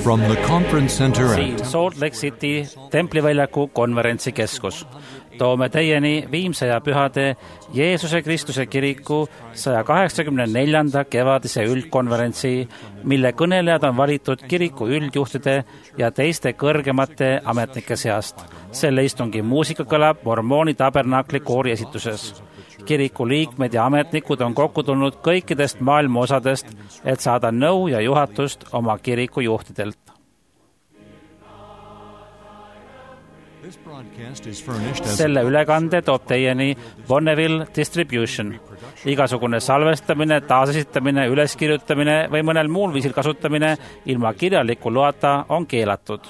From the conference center siin Salt Lake City templiväljaku konverentsikeskus toome teieni Viimsaja Pühade Jeesuse Kristuse kiriku 184. kevadise üldkonverentsi, mille kõnelejad on valitud kiriku üldjuhtide ja teiste kõrgemate ametnike seast. Selle istungi muusika kõlab Mormooni tabernakli koori esituses. Kiriku liikmed ja ametnikud on kokku tulnud kõikidest maailma osadest, et saada nõu ja juhatust oma kiriku juhtidelt. Selle ülekande toob teieni Bonneville Distribution. Igasugune salvestamine, taasesitamine, üleskirjutamine või mõnel muul viisil kasutamine ilma kirjaliku loata on keelatud.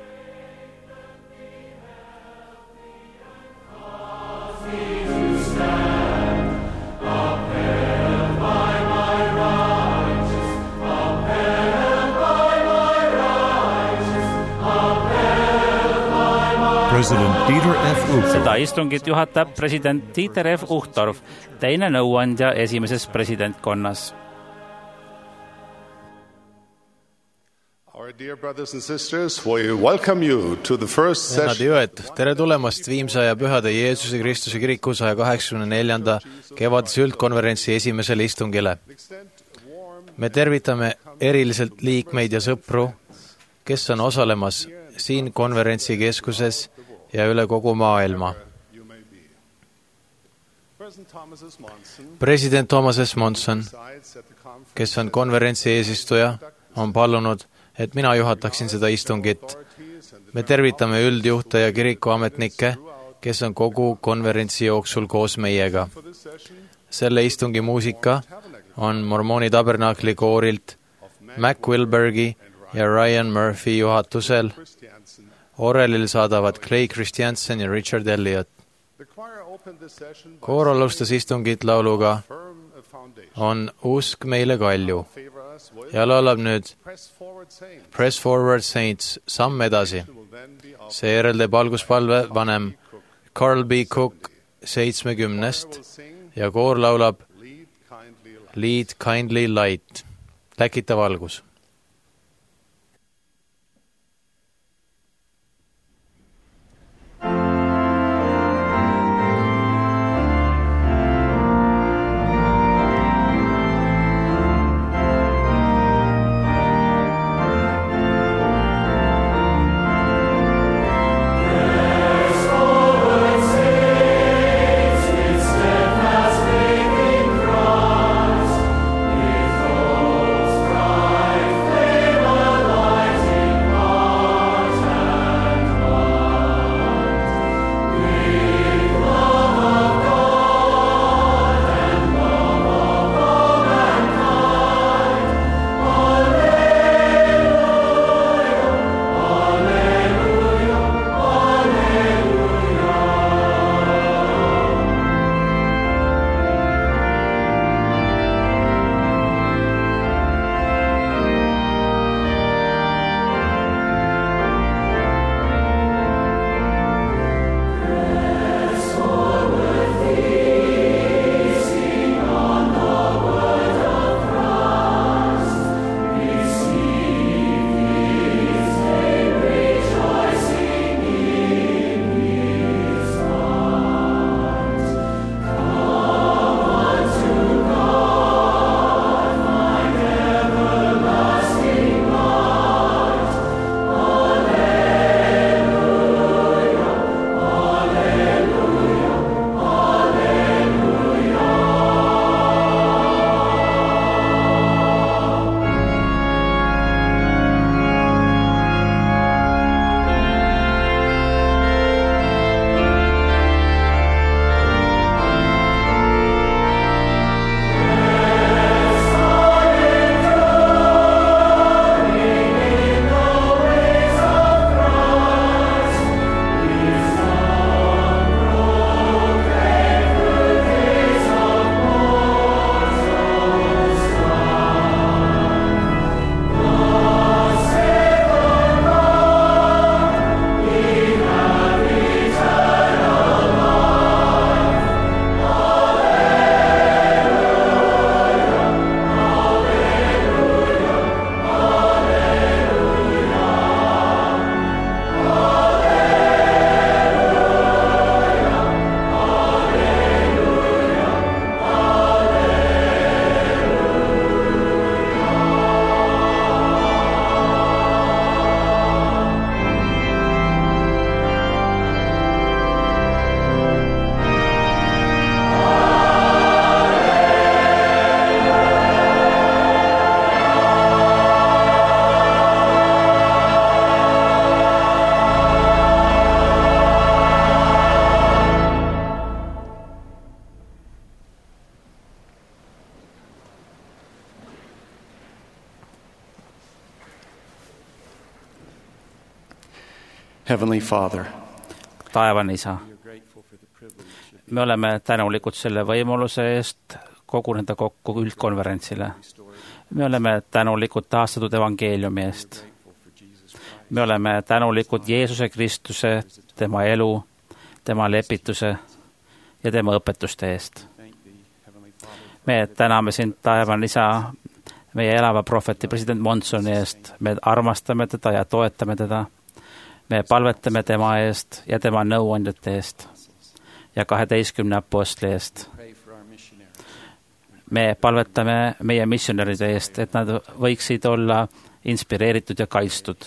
Seda istungit juhatab president Dieter F. Uchtdorf, teine nõuandja esimeses presidentkonnas. Venad ja õed, tere tulemast Viimsaja Pühade Jeesuse Kristuse kiriku 184. kevadise üldkonverentsi esimesele istungile. Me tervitame eriliselt liikmeid ja sõpru, kes on osalemas siin konverentsikeskuses ja üle kogu maailma. President Thomas S. Monson, kes on konverentsi eesistuja, on palunud, et mina juhataksin seda istungit. Me tervitame üldjuhte ja kirikuametnikke, kes on kogu konverentsi jooksul koos meiega. Selle istungi muusika on Mormooni tabernakli koorilt Mac Wilbergi ja Ryan Murphy juhatusel. Orelil saadavad Clay Christiansen ja Richard Elliot. Koor alustas istungit lauluga On usk meile kalju ja laulab nüüd Press Forward Saints, samm edasi. Seejärel teeb alguspalve vanem Carl B. Cook 70 ja koor laulab Lead Kindly Light, läkita valgus. Christ, Heavenly Father, taevane Isa, me oleme tänulikud selle võimaluse eest koguneda kokku üldkonverentsile. Me oleme tänulikud taastatud evangeeliumi eest. Me oleme tänulikud Jeesuse Kristuse, tema elu, tema lepituse ja tema õpetuste eest. Me täname sind, taevane Isa, meie elava prohveti president Monsoni eest. Me armastame teda ja toetame teda. Me palvetame tema eest ja tema nõuandjate eest ja 12 apostli eest. Me palvetame meie missionäride eest, et nad võiksid olla inspireeritud ja kaitstud.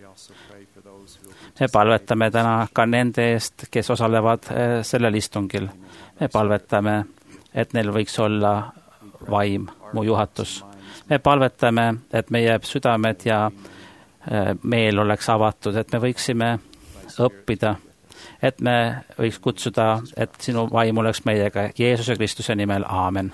Me palvetame täna ka nende eest, kes osalevad sellel istungil. Me palvetame, et neil võiks olla vaim, mu juhatus. Me palvetame, et meie südamed ja meel oleks avatud, et me võiksime õppida, et me võiks kutsuda, et sinu vaim oleks meiega Jeesuse Kristuse nimel. Aamen.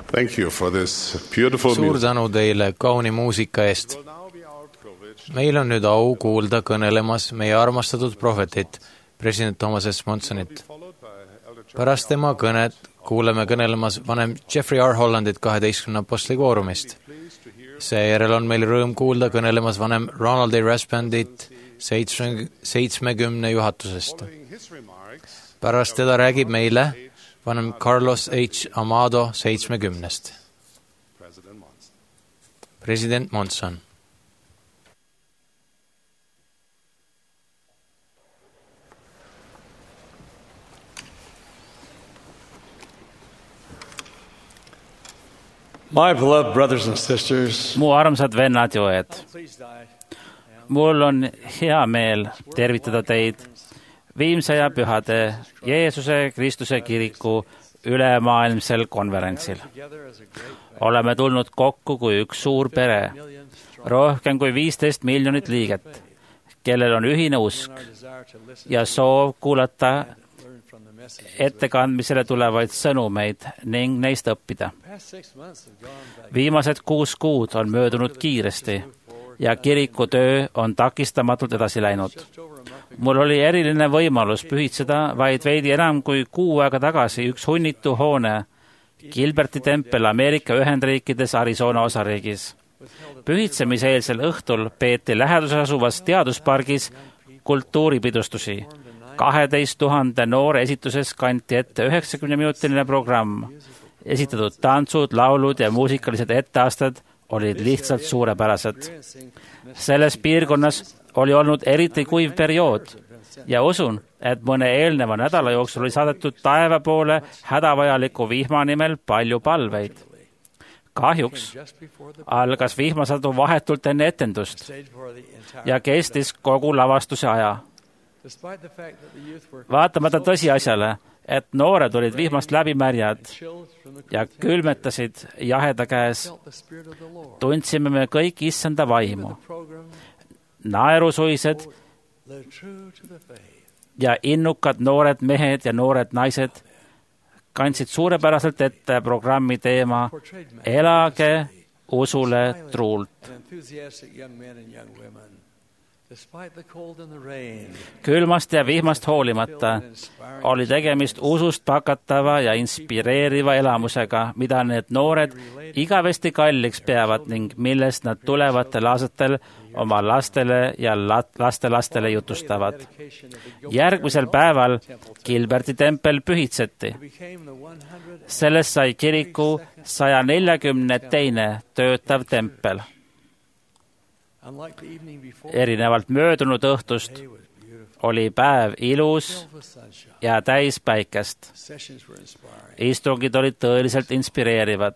Thank you for this beautiful suur music. tänu teile kauni muusika eest. Meil on nüüd au kuulda kõnelemas meie armastatud prohvetit, president Thomas S. Monsonit. Pärast tema kõnet kuuleme kõnelemas vanem Jeffrey R. Hollandit 12 apostli koorumist. Seejärel on meil rõõm kuulda kõnelemas vanem Ronald A. Raspandit 70 juhatusest. Pärast teda räägib meile vanem Carlos H. Amado 70. President Monson. My beloved brothers and sisters, mu armsad vennad ja õed, mul on hea meel tervitada teid Viimse ja Pühade Jeesuse Kristuse kiriku ülemaailmsel konverentsil. Oleme tulnud kokku kui üks suur pere, rohkem kui 15 miljonit liiget, kellel on ühine usk ja soov kuulata ettekandmisele tulevaid sõnumeid ning neist õppida. Viimased 6 kuud on möödunud kiiresti ja kiriku töö on takistamatult edasi läinud. Mul oli eriline võimalus pühitseda vaid veidi enam kui 6 aega tagasi üks hunnitu hoone, Gilberti tempel Ameerika Ühendriikides Arizona osariigis. Pühitsemiseelsel õhtul peeti läheduses asuvas teaduspargis kultuuripidustusi. 12 000 noore esituses kanti ette 90-minutiline programm. Esitatud tantsud, laulud ja muusikalised etteasted olid lihtsalt suurepärased. Selles piirkonnas oli olnud eriti kuiv periood ja usun, et mõne eelneva nädala jooksul oli saadetud taeva poole hädavajaliku vihma nimel palju palveid. Kahjuks algas vihmasadu vahetult enne etendust ja kestis kogu lavastuse aja. Vaatamata tõsiasjale, et noored olid vihmast läbi märjad ja külmetasid jaheda käes, tundsime me kõik issanda vaimu. Naerusuised ja innukad noored mehed ja noored naised kandsid suurepäraselt ette programmi teema Elage usule truult. Külmast ja vihmast hoolimata oli tegemist usust pakatava ja inspireeriva elamusega, mida need noored igavesti kalliks peavad ning millest nad tulevatel aastatel oma lastele ja lastelastele jutustavad. Järgmisel päeval Gilberti tempel pühitseti. Sellest sai kiriku 142. töötav tempel. Erinevalt möödunud õhtust oli päev ilus ja täis päikest. Istungid olid tõeliselt inspireerivad.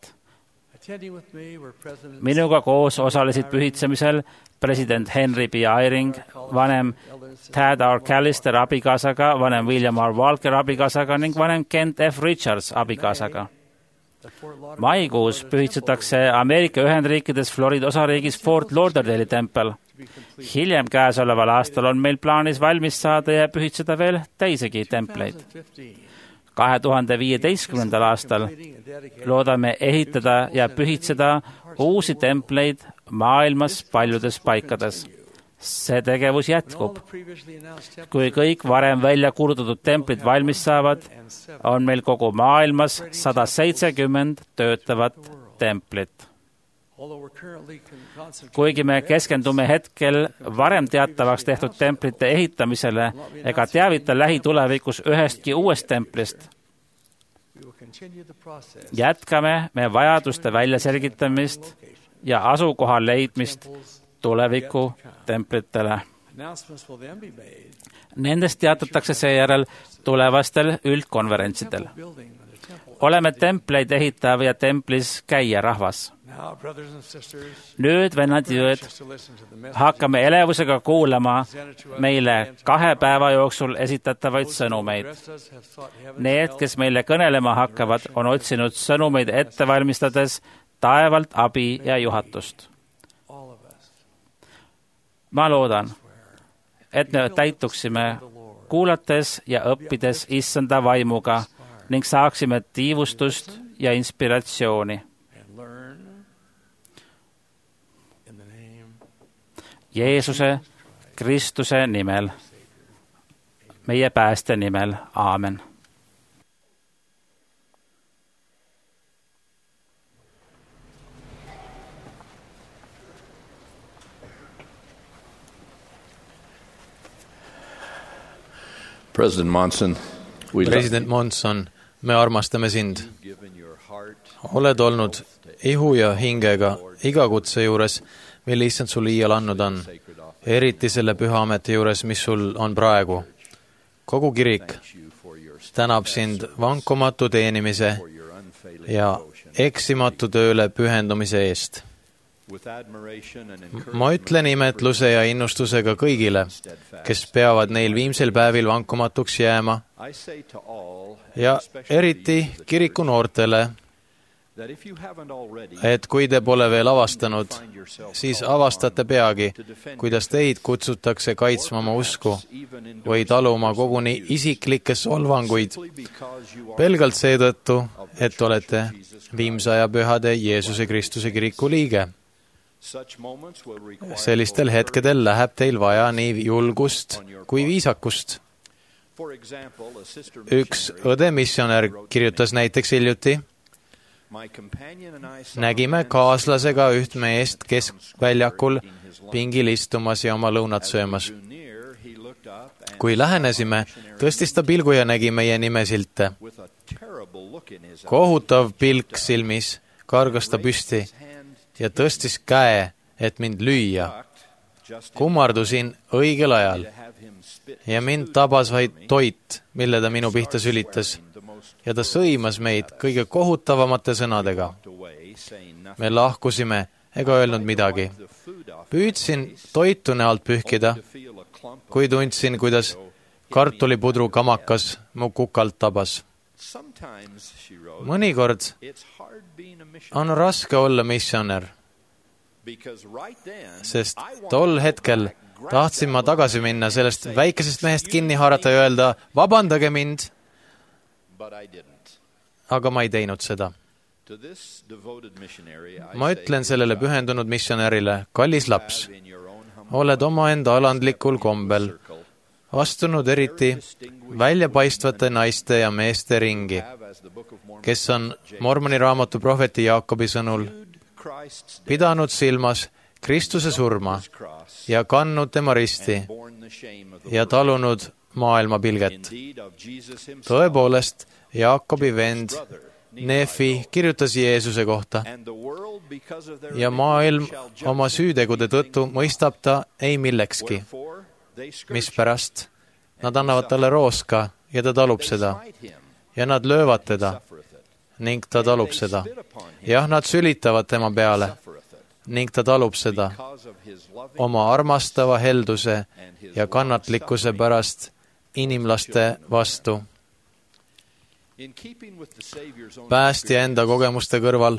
Minuga koos osalesid pühitsemisel president Henry B. Eyring, vanem Tad R. Callister abikaasaga, vanem William R. Walker abikaasaga ning vanem Kent F. Richards abikaasaga. Maikuus pühitsetakse Ameerika Ühendriikides Florida osariigis Fort Lauderdale'i tempel. Hiljem käesoleval aastal on meil plaanis valmis saada ja pühitseda veel teisegi templeid. 2015. aastal loodame ehitada ja pühitseda uusi templeid maailmas paljudes paikades. See tegevus jätkub. Kui kõik varem välja kuulutatud templid valmis saavad, on meil kogu maailmas 170 töötavat templit. Kuigi me keskendume hetkel varem teatavaks tehtud templite ehitamisele ega teavita lähitulevikus ühestki uuest templist, jätkame me vajaduste väljaselgitamist ja asukoha leidmist tuleviku templitele. Nendest teatatakse seejärel tulevastel üldkonverentsidel. Oleme templeid ehitav ja templis käia rahvas. Nüüd, vennad ja õed, hakkame elevusega kuulama meile 2 päeva jooksul esitatavaid sõnumeid. Need, kes meile kõnelema hakkavad, on otsinud sõnumeid ette valmistades taevalt abi ja juhatust. Ma loodan, et me täituksime kuulates ja õppides issanda vaimuga ning saaksime tiivustust ja inspiratsiooni. Jeesuse Kristuse nimel, meie pääste nimel. Aamen. President Monson, president Monson, me armastame sind. Oled olnud ihu ja hingega iga kutse juures, mille issand sul iial andnud on, eriti selle püha ameti juures, mis sul on praegu. Kogu kirik tänab sind vankumatu teenimise ja eksimatu tööle pühendumise eest. Ma ütlen imetluse ja innustusega kõigile, kes peavad neil viimsel päevil vankumatuks jääma, ja eriti kiriku noortele, et kui te pole veel avastanud, siis avastate peagi, kuidas teid kutsutakse kaitsma oma usku või taluma koguni isiklikke solvanguid pelgalt seetõttu, et olete viimsaja pühade Jeesuse Kristuse kiriku liige. Sellistel hetkedel läheb teil vaja nii julgust kui viisakust. Üks õde missionär kirjutas näiteks hiljuti: nägime kaaslasega üht meest keskväljakul pingil istumas ja oma lõunat söömas. Kui lähenesime, tõstis ta pilgu ja nägi meie nimesilte. Kohutav pilk silmis, kargas ta püsti ja tõstis käe, et mind lüüa. Kummardusin õigel ajal ja mind tabas vaid toit, mille ta minu pihta sülitas, ja ta sõimas meid kõige kohutavamate sõnadega. Me lahkusime ega öelnud midagi. Püüdsin toitu näolt pühkida, kui tundsin, kuidas kartulipudru kamakas mu kukalt tabas. Mõnikord on raske olla missionär, sest tol hetkel tahtsin ma tagasi minna, sellest väikesest mehest kinni haarata ja öelda, vabandage mind, aga ma ei teinud seda. Ma ütlen sellele pühendunud missionärile, kallis laps, oled omaenda alandlikul kombel astunud eriti väljapaistvate naiste ja meeste ringi, kes on Mormoni raamatu prohveti Jaakobi sõnul pidanud silmas Kristuse surma ja kandnud tema risti ja talunud maailma pilget. Tõepoolest, Jaakobi vend Nefi kirjutas Jeesuse kohta ja maailm oma süütegude tõttu mõistab ta ei millekski. Mispärast? Nad annavad talle rooska ja ta talub seda. Ja nad löövad teda ning ta talub seda. Jah, nad sülitavad tema peale ning ta talub seda oma armastava helduse ja kannatlikkuse pärast inimlaste vastu. Päästja enda kogemuste kõrval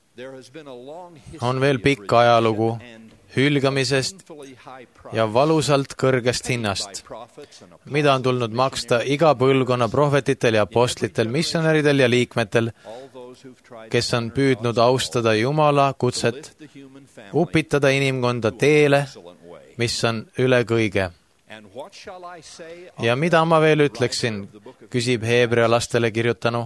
on veel pikk ajalugu hülgamisest ja valusalt kõrgest hinnast, mida on tulnud maksta iga põlvkonna prohvetitel ja apostlitel, missionäridel ja liikmetel, kes on püüdnud austada Jumala kutset, upitada inimkonda teele, mis on üle kõige. Ja mida ma veel ütleksin, küsib Heebrea lastele kirjutanu,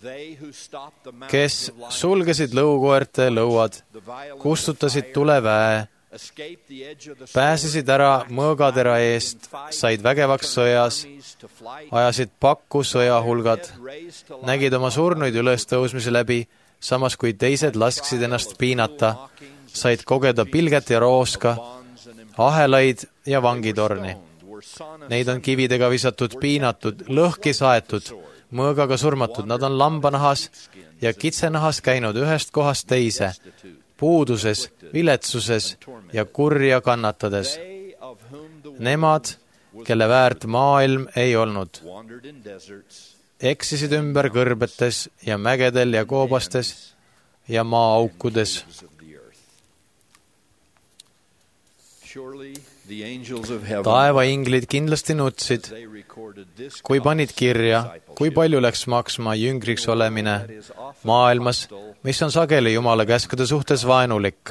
kes sulgesid lõukoerte lõuad, kustutasid tuleväe, pääsesid ära mõõgatera eest, said vägevaks sõjas, ajasid pakku sõjahulgad, nägid oma surnuid ülestõusmise läbi, samas kui teised lasksid ennast piinata, said kogeda pilget ja rooska, ahelaid ja vangitorni. Neid on kividega visatud, piinatud, lõhki saetud, mõõgaga surmatud, nad on lambanahas ja kitsenahas käinud ühest kohast teise, puuduses, viletsuses ja kurja kannatades. Nemad, kelle väärt maailm ei olnud, eksisid ümber kõrbetes ja mägedel ja koobastes ja maaaukudes. taevainglid kindlasti nutsid, kui panid kirja, kui palju läks maksma jüngriks olemine maailmas, mis on sageli Jumala käskude suhtes vaenulik.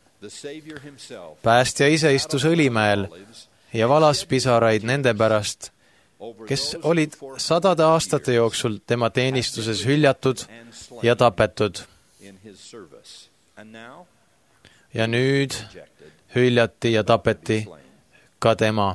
Päästja ise istus Õlimäel ja valas pisaraid nende pärast, kes olid 100 aastate jooksul tema teenistuses hüljatud ja tapetud. Ja nüüd hüljati ja tapeti ka tema.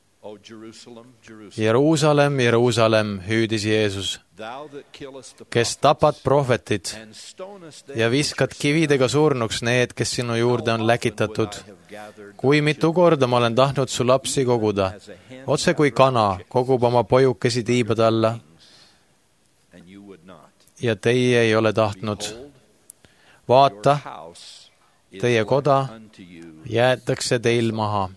Jeruusalemm, Jeruusalemm, hüüdis Jeesus, kes tapad prohvetid ja viskad kividega surnuks need, kes sinu juurde on läkitatud. Kui mitu korda ma olen tahtnud su lapsi koguda, otse kui kana kogub oma pojukesi tiibade alla, ja teie ei ole tahtnud. Vaata, teie koda jäetakse teil maha.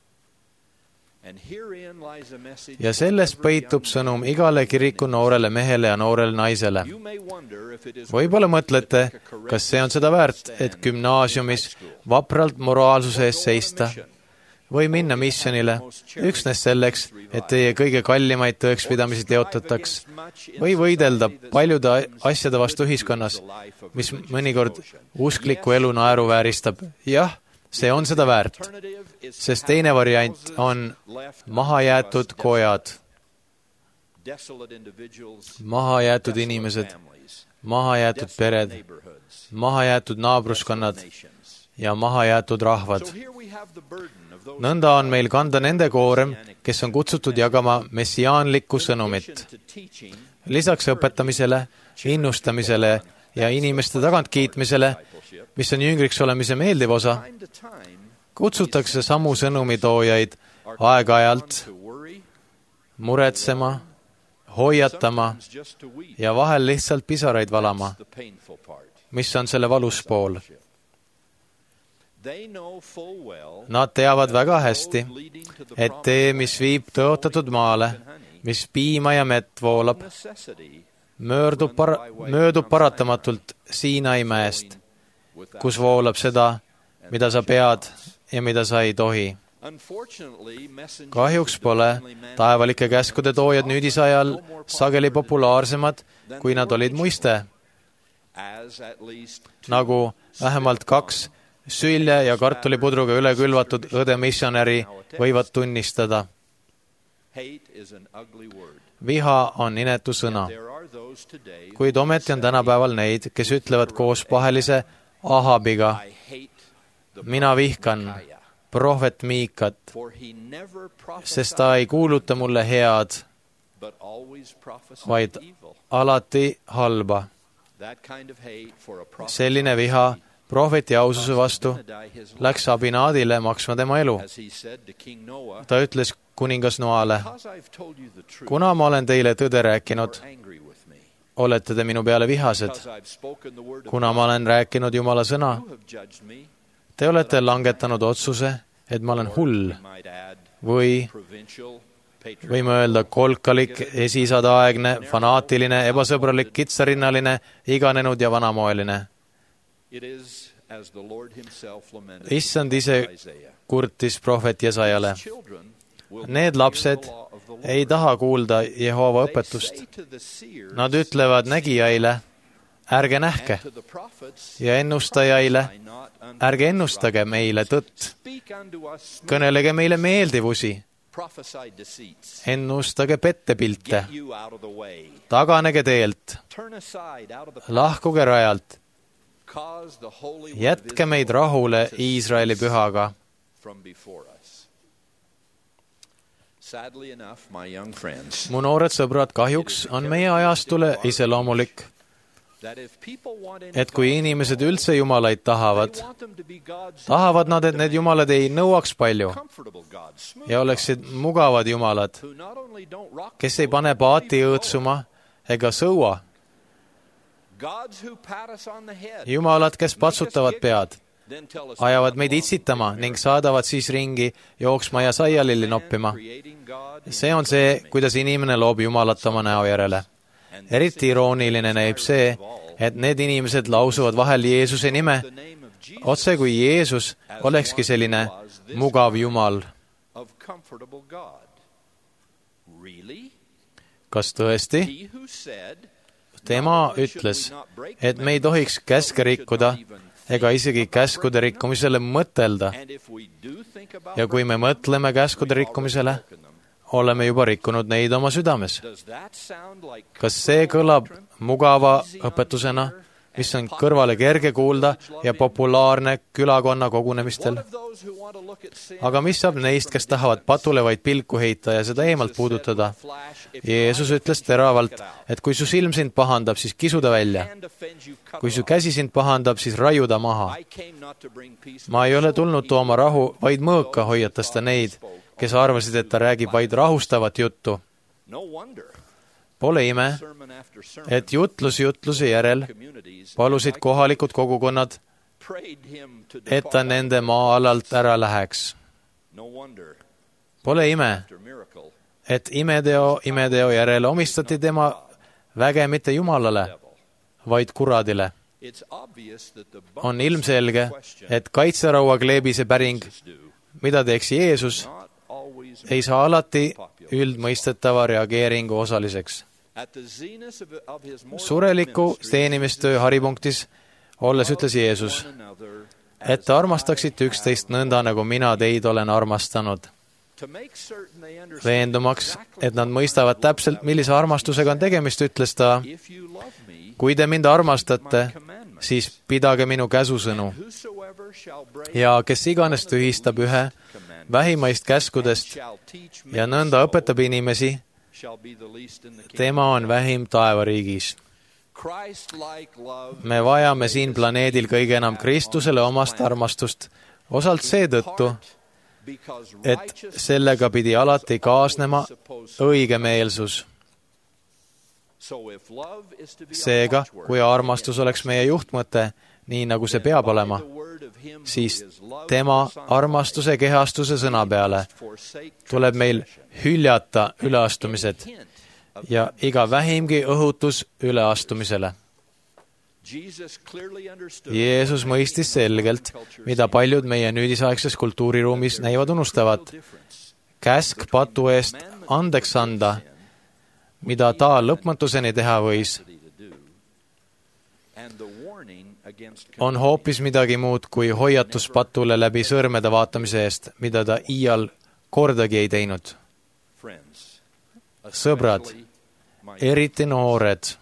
Ja selles peitub sõnum igale kiriku noorele mehele ja noorele naisele. Võib-olla mõtlete, kas see on seda väärt, et gümnaasiumis vapralt moraalsuse eest seista või minna missionile üksnes selleks, et teie kõige kallimaid tõekspidamisi teotataks või võidelda paljude asjade vastu ühiskonnas, mis mõnikord uskliku elu naeruvääristab. Jah, see on seda väärt, sest teine variant on mahajäetud kojad, mahajäetud inimesed, mahajäetud pered, mahajäetud naabruskonnad ja mahajäetud rahvad. Nõnda on meil kanda nende koorem, kes on kutsutud jagama messiaanlikku sõnumit. Lisaks õpetamisele, innustamisele ja inimeste tagantkiitmisele, mis on jüngriks olemise meeldiv osa, kutsutakse samu sõnumitoojaid aeg-ajalt muretsema, hoiatama ja vahel lihtsalt pisaraid valama, mis on selle valus pool. Nad teavad väga hästi, et tee, mis viib tõotatud maale, mis piima ja mett voolab, möödub paratamatult Siinai mäest, kus voolab seda, mida sa pead ja mida sa ei tohi. Kahjuks pole taevalike käskude toojad nüüdisajal sageli populaarsemad, kui nad olid muiste, nagu vähemalt 2 sülje ja kartulipudruga üle külvatud õdemissionäri võivad tunnistada. Viha on inetu sõna, kuid ometi on tänapäeval neid, kes ütlevad koos pahelise Ahabiga, mina vihkan prohvet Miikat, sest ta ei kuuluta mulle head, vaid alati halba. Selline viha prohveti aususe vastu läks Abinaadile maksma tema elu. Ta ütles kuningas Noale, kuna ma olen teile tõde rääkinud, olete te minu peale vihased. Kuna ma olen rääkinud Jumala sõna, te olete langetanud otsuse, et ma olen hull või võime öelda kolkalik, esisadaegne, fanaatiline, ebasõbralik, kitsarinnaline, iganenud ja vanamoeline. Issand ise kurtis prohvet Jesajale. Need lapsed ei taha kuulda Jehova õpetust. Nad ütlevad nägijaile, ärge nähke, ja ennustajaile, ärge ennustage meile tõtt. Kõnelege meile meeldivusi, ennustage pettepilte, taganege teelt, lahkuge rajalt, jätke meid rahule Iisraeli pühaga. Mu noored sõbrad, kahjuks on meie ajastule iseloomulik, et kui inimesed üldse jumalaid tahavad nad, et need jumalad ei nõuaks palju ja oleksid mugavad jumalad, kes ei pane paati õõtsuma ega sõua. Jumalad, kes patsutavad pead, ajavad meid itsitama ning saadavad siis ringi jooksma ja saialilli noppima. See on see, kuidas inimene loob jumalat oma näo järele. Eriti irooniline näib see, et need inimesed lausuvad vahel Jeesuse nime, otse kui Jeesus olekski selline mugav Jumal. Kas tõesti? Tema ütles, et me ei tohiks käske rikkuda ega isegi käskude rikkumisele mõtelda. Ja kui me mõtleme käskude rikkumisele, oleme juba rikkunud neid oma südames. Kas see kõlab mugava õpetusena, mis on kõrvale kerge kuulda ja populaarne külakonna kogunemistel? Aga mis saab neist, kes tahavad patule vaid pilku heita ja seda eemalt puudutada? Jeesus ütles teravalt, et kui su silm sind pahandab, siis kisu ta välja. Kui su käsi sind pahandab, siis raiu ta maha. Ma ei ole tulnud tooma rahu, vaid mõõka, hoiatas ta neid, kes arvasid, et ta räägib vaid rahustavat juttu. Pole ime, et jutluse järel palusid kohalikud kogukonnad, et ta nende maa-alalt ära läheks. Pole ime, et imeteo järel omistati tema väge mitte Jumalale, vaid kuradile. On ilmselge, et kaitseraua kleebise päring, mida teeks Jeesus, ei saa alati üldmõistetava reageeringu osaliseks. Sureliku teenimistöö haripunktis olles ütles Jeesus, et te armastaksite üksteist nõnda, nagu mina teid olen armastanud. Veendumaks, et nad mõistavad täpselt, millise armastusega on tegemist, ütles ta, kui te mind armastate, siis pidage minu käsusõnu. Ja kes iganes tühistab ühe vähimaist käskudest ja nõnda õpetab inimesi, tema on vähim taevariigis. Me vajame siin planeedil kõige enam Kristusele omast armastust, osalt seetõttu, et sellega pidi alati kaasnema õigemeelsus. Seega, kui armastus oleks meie juhtmõte, nii nagu see peab olema, siis tema armastuse kehastuse sõna peale tuleb meil hüljata üleastumised ja iga vähimgi õhutus üleastumisele. Jeesus mõistis selgelt, mida paljud meie nüüdisaegses kultuuriruumis näivad unustavat. Käsk patu eest andeks anda, mida ta lõpmatuseni teha võis, on hoopis midagi muud kui hoiatus patule läbi sõrmede vaatamise eest, mida ta iial kordagi ei teinud. Sõbrad, eriti noored,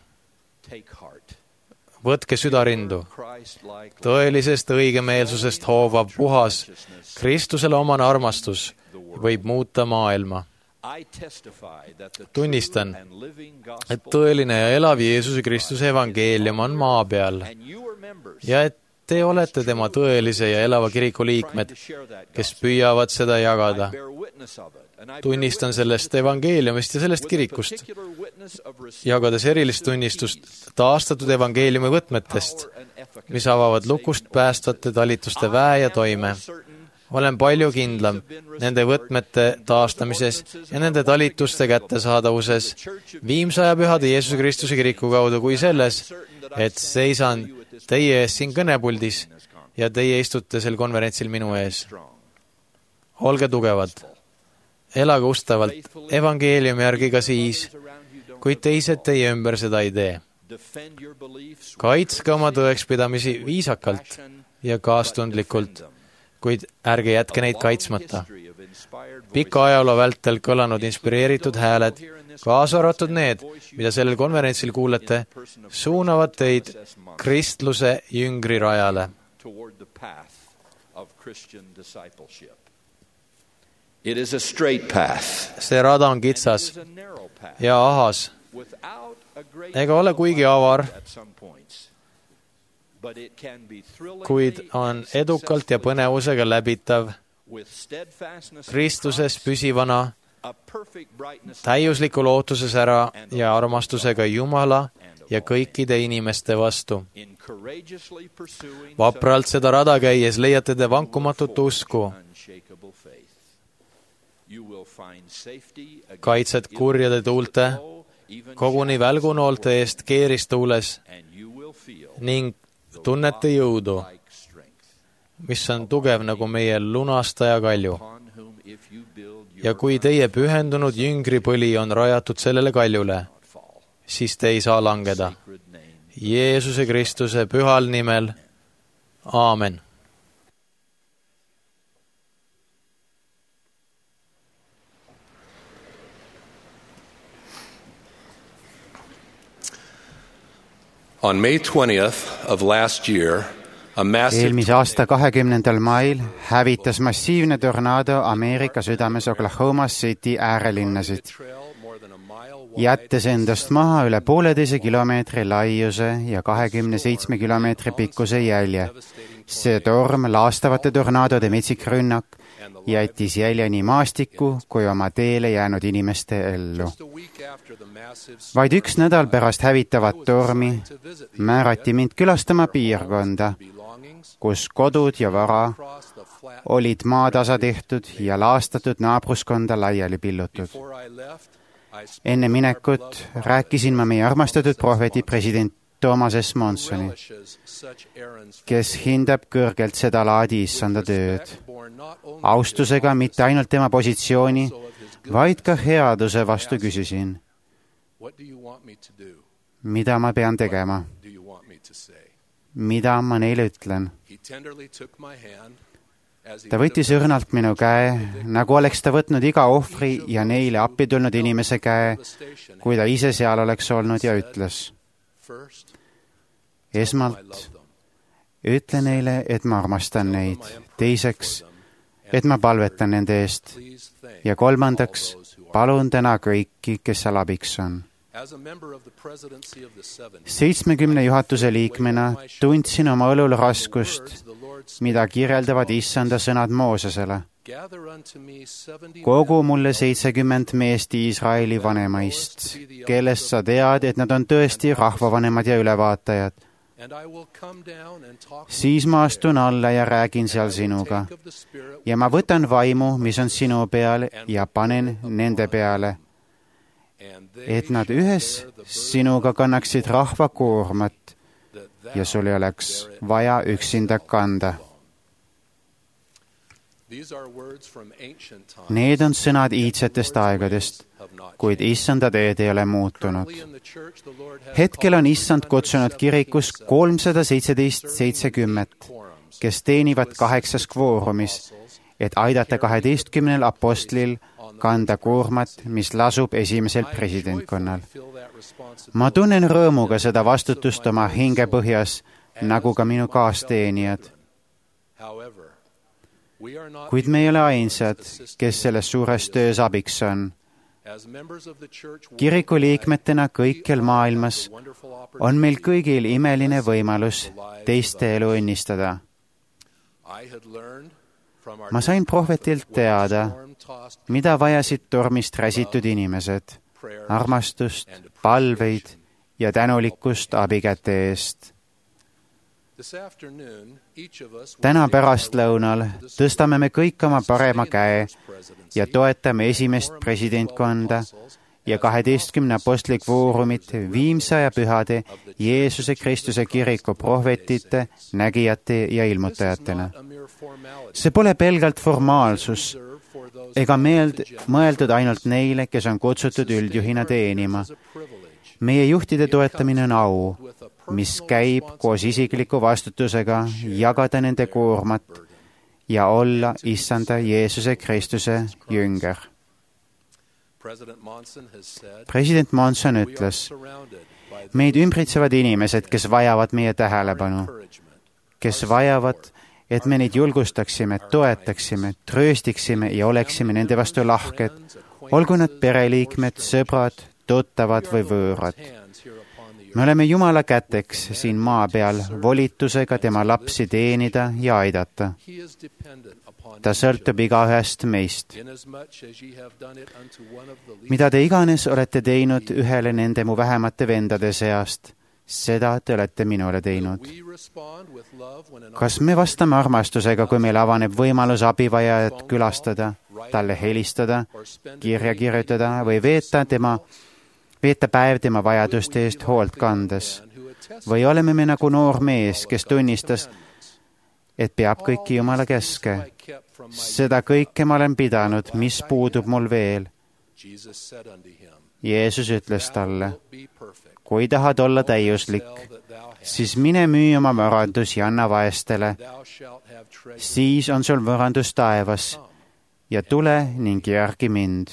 võtke südarindu. Tõelisest õigemeelsusest hoovav puhas, Kristusele omane armastus võib muuta maailma. Tunnistan, et tõeline ja elav Jeesuse Kristuse evangeelium on maa peal ja et te olete tema tõelise ja elava kiriku liikmed, kes püüavad seda jagada. Tunnistan sellest evangeeliumist ja sellest kirikust, jagades erilist tunnistust taastatud evangeeliumi võtmetest, mis avavad lukust päästvate talituste väe ja toime. Olen palju kindlam nende võtmete taastamises ja nende talituste kättesaadavuses viimsaja pühade Jeesuse Kristuse kiriku kaudu kui selles, et seisan teie ees siin kõnepuldis ja teie istute sel konverentsil minu ees. Olge tugevad, elage ustavalt evangeeliumi järgi ka siis, kui teised teie ümber seda ei tee. Kaitske oma tõekspidamisi viisakalt ja kaastundlikult, kuid ärge jätke neid kaitsmata. Pika ajaloo vältel kõlanud inspireeritud hääled, kaasa arvatud need, mida sellel konverentsil kuulete, suunavad teid kristluse jüngri rajale. See rada on kitsas ja ahas, ega ole kuigi avar, kuid on edukalt ja põnevusega läbitav, Kristuses püsivana, täiusliku lootuses ära ja armastusega Jumala ja kõikide inimeste vastu. Vapralt seda rada käies leiate te vankumatut usku, kaitset kurjade tuulte, koguni välgunoolte eest keeristuules ning tunnete jõudu, mis on tugev nagu meie lunastaja kalju. Ja kui teie pühendunud jüngripõli on rajatud sellele kaljule, siis te ei saa langeda. Jeesuse Kristuse pühal nimel. Aamen. On May 20th of last year, a massive eelmise aasta 20. mail hävitas massiivne tornaado Ameerika südames Oklahoma City äärelinnasid, jättes endast maha üle 1,5 kilomeetri laiuse ja 27 kilomeetri pikkuse jälje. See torm, laastavate tornaadode metsik rünnak, jättis jälje nii maastiku kui oma teele jäänud inimeste ellu. Vaid 1 nädal pärast hävitavat tormi määrati mind külastama piirkonda, kus kodud ja vara olid maatasa tehtud ja laastatud naabruskonda laiali pillutud. Enne minekut rääkisin ma meie armastatud prohveti president Thomas S. Monsoni, kes hindab kõrgelt seda laadi issanda tööd, austusega mitte ainult tema positsiooni, vaid ka headuse vastu küsisin, mida ma pean tegema, mida ma neile ütlen. Ta võttis õrnalt minu käe, nagu oleks ta võtnud iga ohvri ja neile appi tulnud inimese käe, kui ta ise seal oleks olnud, ja ütles: esmalt, ütle neile, et ma armastan neid. Teiseks, et ma palvetan nende eest. Ja kolmandaks, palun täna kõiki, kes seal abiks on. 70 juhatuse liikmena tundsin oma õlul raskust, mida kirjeldavad issanda sõnad Moosesele. Kogu mulle 70 meest Iisraeli vanemaist, kellest sa tead, et nad on tõesti rahvavanemad ja ülevaatajad. Siis ma astun alla ja räägin seal sinuga. Ja ma võtan vaimu, mis on sinu peal, ja panen nende peale, et nad ühes sinuga kannaksid rahva koormat ja sul ei oleks vaja üksinda kanda. Need on sõnad iidsetest aegadest, kuid issanda teed ei ole muutunud. Hetkel on issand kutsunud kirikus 317, kes teenivad 8 kvoorumis, et aidata 12 apostlil kanda koormat, mis lasub esimesel presidentkonnal. Ma tunnen rõõmuga seda vastutust oma hingepõhjas, nagu ka minu kaasteenijad. Kuid me ei ole ainsad, kes selles suures töös abiks on. Kiriku liikmetena kõikjal maailmas on meil kõigil imeline võimalus teiste elu õnnistada. Ma sain prohvetilt teada, mida vajasid tormist räsitud inimesed, armastust, palveid ja tänulikkust abikäte eest. Täna pärastlõunal tõstame me kõik oma parema käe ja toetame esimest presidentkonda ja 12 apostli kvoorumit viimse aja pühade Jeesuse Kristuse kiriku prohvetite, nägijate ja ilmutajatena. See pole pelgalt formaalsus ega mõeldud ainult neile, kes on kutsutud üldjuhina teenima. Meie juhtide toetamine on au, mis käib koos isikliku vastutusega jagada nende koormat ja olla issanda Jeesuse Kristuse jünger. President Monson ütles, meid ümbritsevad inimesed, kes vajavad meie tähelepanu, kes vajavad, et me neid julgustaksime, toetaksime, trööstiksime ja oleksime nende vastu lahked, olgu nad pereliikmed, sõbrad, tuttavad või võõrad. Me oleme Jumala käteks siin maa peal volitusega tema lapsi teenida ja aidata. Ta sõltub igaühest meist. Mida te iganes olete teinud ühele nende mu vähemate vendade seast, seda te olete minule teinud. Kas me vastame armastusega, kui meil avaneb võimalus abivajajat külastada, talle helistada, kirja kirjutada või veeta päev tema vajaduste eest hoolt kandes? Või oleme me nagu noor mees, kes tunnistas, et peab kõiki Jumala käske. Seda kõike ma olen pidanud, mis puudub mul veel. Jeesus ütles talle, kui tahad olla täiuslik, siis mine müü oma võrrandus ja anna vaestele. Siis on sul võrrandus taevas ja tule ning järgi mind.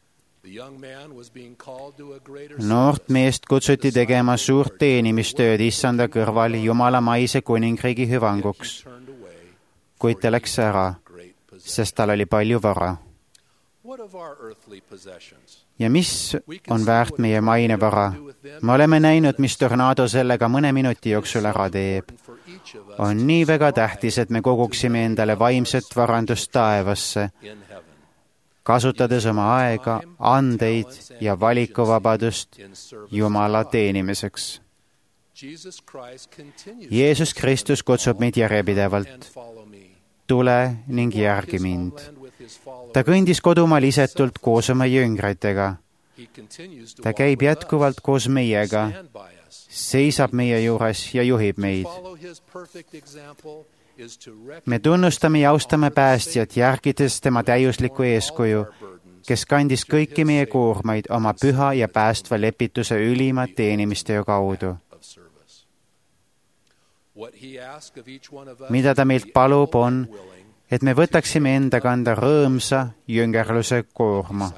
Noort meest kutsuti tegema suurt teenimistööd issanda kõrval Jumala maise kuningriigi hüvanguks, kuid ta läks ära, sest tal oli palju vara. Ja mis on väärt meie mainevara? Me oleme näinud, mis tornaado sellega mõne minuti jooksul ära teeb. On nii väga tähtis, et me koguksime endale vaimset varandust taevasse, kasutades oma aega, andeid ja valikuvabadust Jumala teenimiseks. Jeesus Kristus kutsub meid järjepidevalt. Tule ning järgi mind. Ta kõndis kodumaal isetult koos oma jüngritega. Ta käib jätkuvalt koos meiega, seisab meie juures ja juhib meid. Me tunnustame ja austame päästjat, järgides tema täiuslikku eeskuju, kes kandis kõiki meie koormaid oma püha ja päästva lepituse ülima teenimistöö kaudu. Mida ta meilt palub, on, et me võtaksime enda kanda rõõmsa jüngerluse koorma.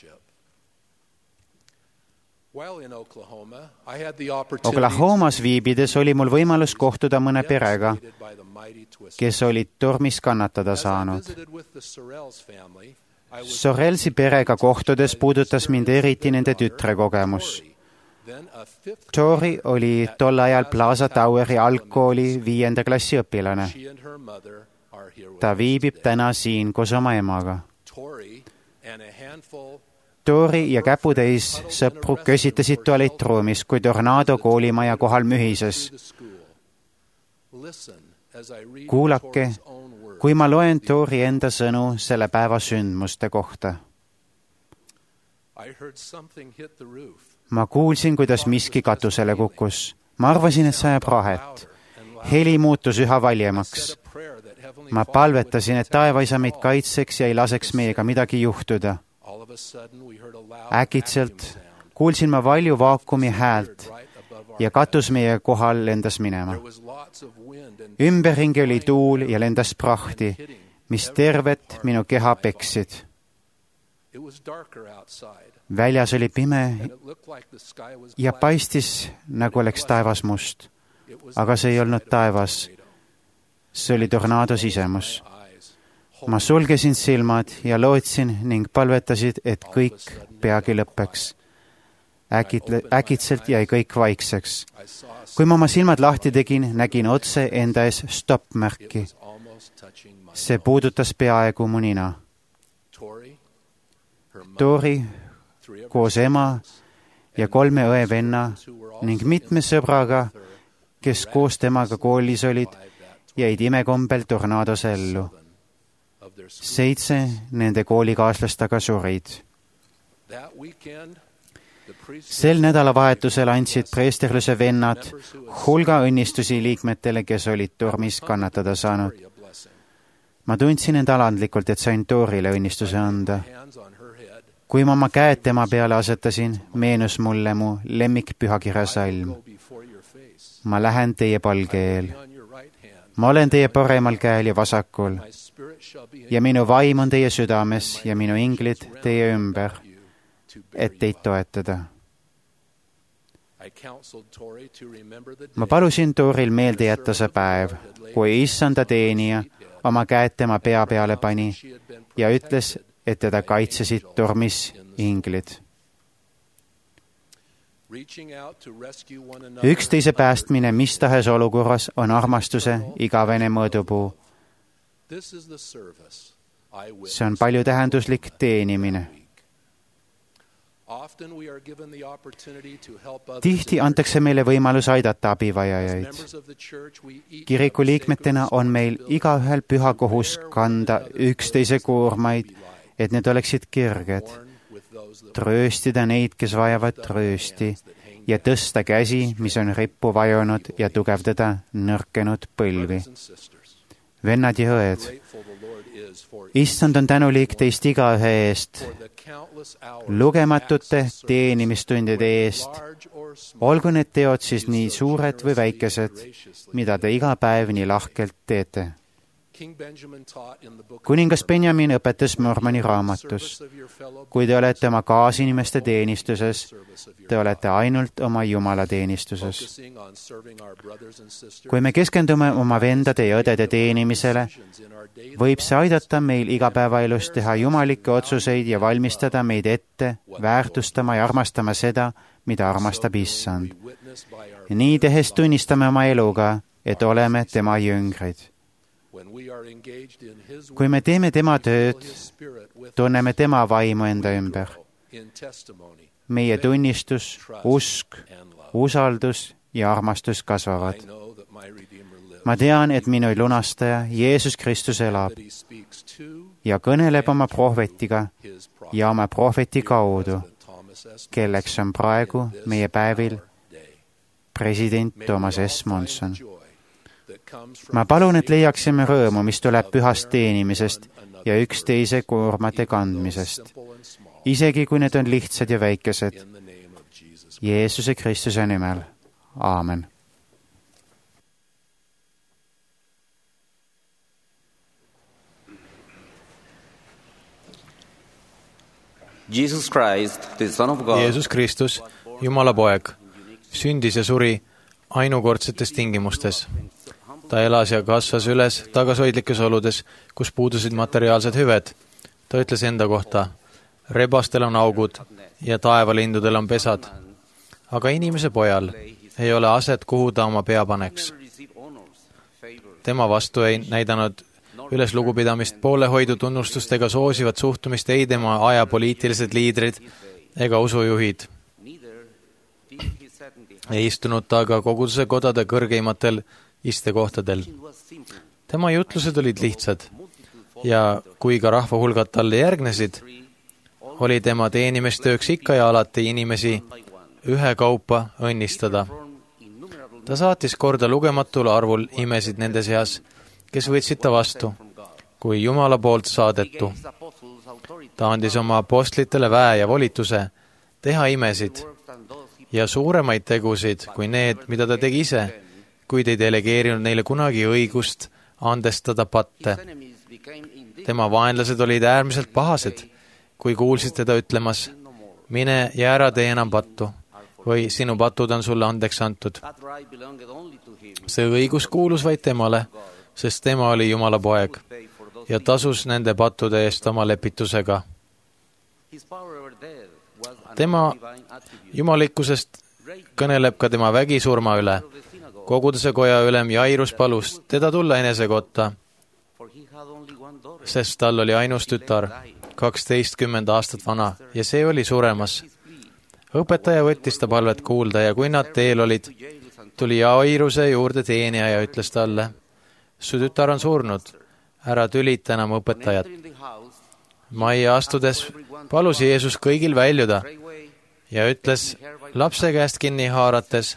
Oklahomas viibides oli mul võimalus kohtuda mõne perega, kes olid tormis kannatada saanud. Sorelsi perega kohtudes puudutas mind eriti nende tütre kogemus. Tori oli tol ajal Plaza Toweri algkooli 5. klassi õpilane. Ta viibib täna siin koos oma emaga. Tori ja käputäis sõpru kösitasid tualettruumis, kui tornaado koolimaja kohal mühises. Kuulake, kui ma loen Tori enda sõnu selle päeva sündmuste kohta. Ma kuulsin, kuidas miski katusele kukkus. Ma arvasin, et sajab rahet. Heli muutus üha valjemaks. Ma palvetasin, et taevaisa meid kaitseks ja ei laseks meiega midagi juhtuda. Äkitselt kuulsin ma valju vaakumi häält ja katus meie kohal lendas minema. Ümberringi oli tuul ja lendas prahti, mis tervet minu keha peksid. Väljas oli pime ja paistis, nagu oleks taevas must. Aga see ei olnud taevas. See oli tornaado sisemus. Ma sulgesin silmad ja lootsin ning palvetasid, et kõik peagi lõppeks. Äkitselt jäi kõik vaikseks. Kui ma oma silmad lahti tegin, nägin otse enda ees stopp-märki. See puudutas peaaegu mu nina. Tori koos ema ja 3 õe-venna ning mitme sõbraga, kes koos temaga koolis olid, jäid imekombel tornaados ellu. 7 nende koolikaaslastega surid. Sel nädalavahetusel andsid preesterluse vennad hulga õnnistusi liikmetele, kes olid tormis kannatada saanud. Ma tundsin end alandlikult, et sain Torile õnnistuse anda. Kui ma oma käed tema peale asetasin, meenus mulle mu lemmikpühakirja salm. Ma lähen teie palge eel. Ma olen teie paremal käel ja vasakul ja minu vaim on teie südames ja minu inglid teie ümber, et teid toetada. Ma palusin Toril meelde jätta see päev, kui issanda teenija oma käed tema pea peale pani ja ütles, et teda kaitsesid tormis inglid. Üksteise päästmine mis tahes olukorras on armastuse igavene mõõdupuu. See on paljutähenduslik teenimine. Tihti antakse meile võimalus aidata abivajajaid. Kiriku liikmetena on meil igaühel püha kohus kanda üksteise koormaid, et need oleksid kerged, trööstida neid, kes vajavad tröösti ja tõsta käsi, mis on rippu vajunud ja tugevdada nõrkenud põlvi. vennad ja õed, issand on tänulik teist igaühe eest, lugematute teenimistundide eest, olgu need teod siis nii suured või väikesed, mida te iga päev nii lahkelt teete. Kuningas Benjamin õpetas Mormoni raamatus, kui te olete oma kaasinimeste teenistuses, te olete ainult oma Jumala teenistuses. Kui me keskendume oma vendade ja õdede teenimisele, võib see aidata meil igapäevaelus teha jumalikke otsuseid ja valmistada meid ette, väärtustama ja armastama seda, mida armastab issand. Nii tehes tunnistame oma eluga, et oleme tema jüngrid. Kui me teeme tema tööd, tunneme tema vaimu enda ümber. Meie tunnistus, usk, usaldus ja armastus kasvavad. Ma tean, et minu lunastaja, Jeesus Kristus elab ja kõneleb oma prohvetiga ja oma prohveti kaudu, kelleks on praegu meie päevil president Thomas S. Monson. Ma palun, et leiaksime rõõmu, mis tuleb pühast teenimisest ja üksteise koormate kandmisest, isegi kui need on lihtsad ja väikesed. Jeesuse Kristuse nimel. Aamen. Jeesus Kristus, Jumala poeg, sündis ja suri ainukordsetes tingimustes. Ta elas ja kasvas üles tagasihoidlikes oludes, kus puudusid materiaalsed hüved. Ta ütles enda kohta, rebastel on augud ja taevalindudel on pesad. Aga inimese pojal ei ole aset, kuhu ta oma pea paneks. Tema vastu ei näidanud üles lugupidamist, poolehoidu tunnustust ega soosivat suhtumist ei tema aja poliitilised liidrid ega usujuhid. Ei istunud ta aga koguduse kodade kõrgeimatel istekohtadel. Tema jutlused olid lihtsad ja kui ka rahva hulgad talle järgnesid, oli tema teenimistööks ikka ja alati inimesi ühekaupa õnnistada. Ta saatis korda lugematul arvul imesid nende seas, kes võtsid ta vastu, kui Jumala poolt saadetu. Ta andis oma apostlitele väe ja volituse teha imesid ja suuremaid tegusid kui need, mida ta tegi ise, kuid ei delegeerinud neile kunagi õigust andestada patte. Tema vaenlased olid äärmiselt pahased, kui kuulsid teda ütlemas, mine ja ära tee enam pattu, või sinu patud on sulle andeks antud. See õigus kuulus vaid temale, sest tema oli Jumala poeg ja tasus nende pattude eest oma lepitusega. Tema jumalikkusest kõneleb ka tema vägisurma üle. Koguduse koja ülem Jairus palus teda tulla enese kotta, sest tal oli ainus tütar, 12 aastat vana, ja see oli suremas. Õpetaja võttis ta palvet kuulda ja kui nad teel olid, tuli Jairuse juurde teenija ja ütles talle, su tütar on surnud, ära tülita enam õpetajat. Majja astudes palus Jeesus kõigil väljuda ja ütles lapse käest kinni haarates,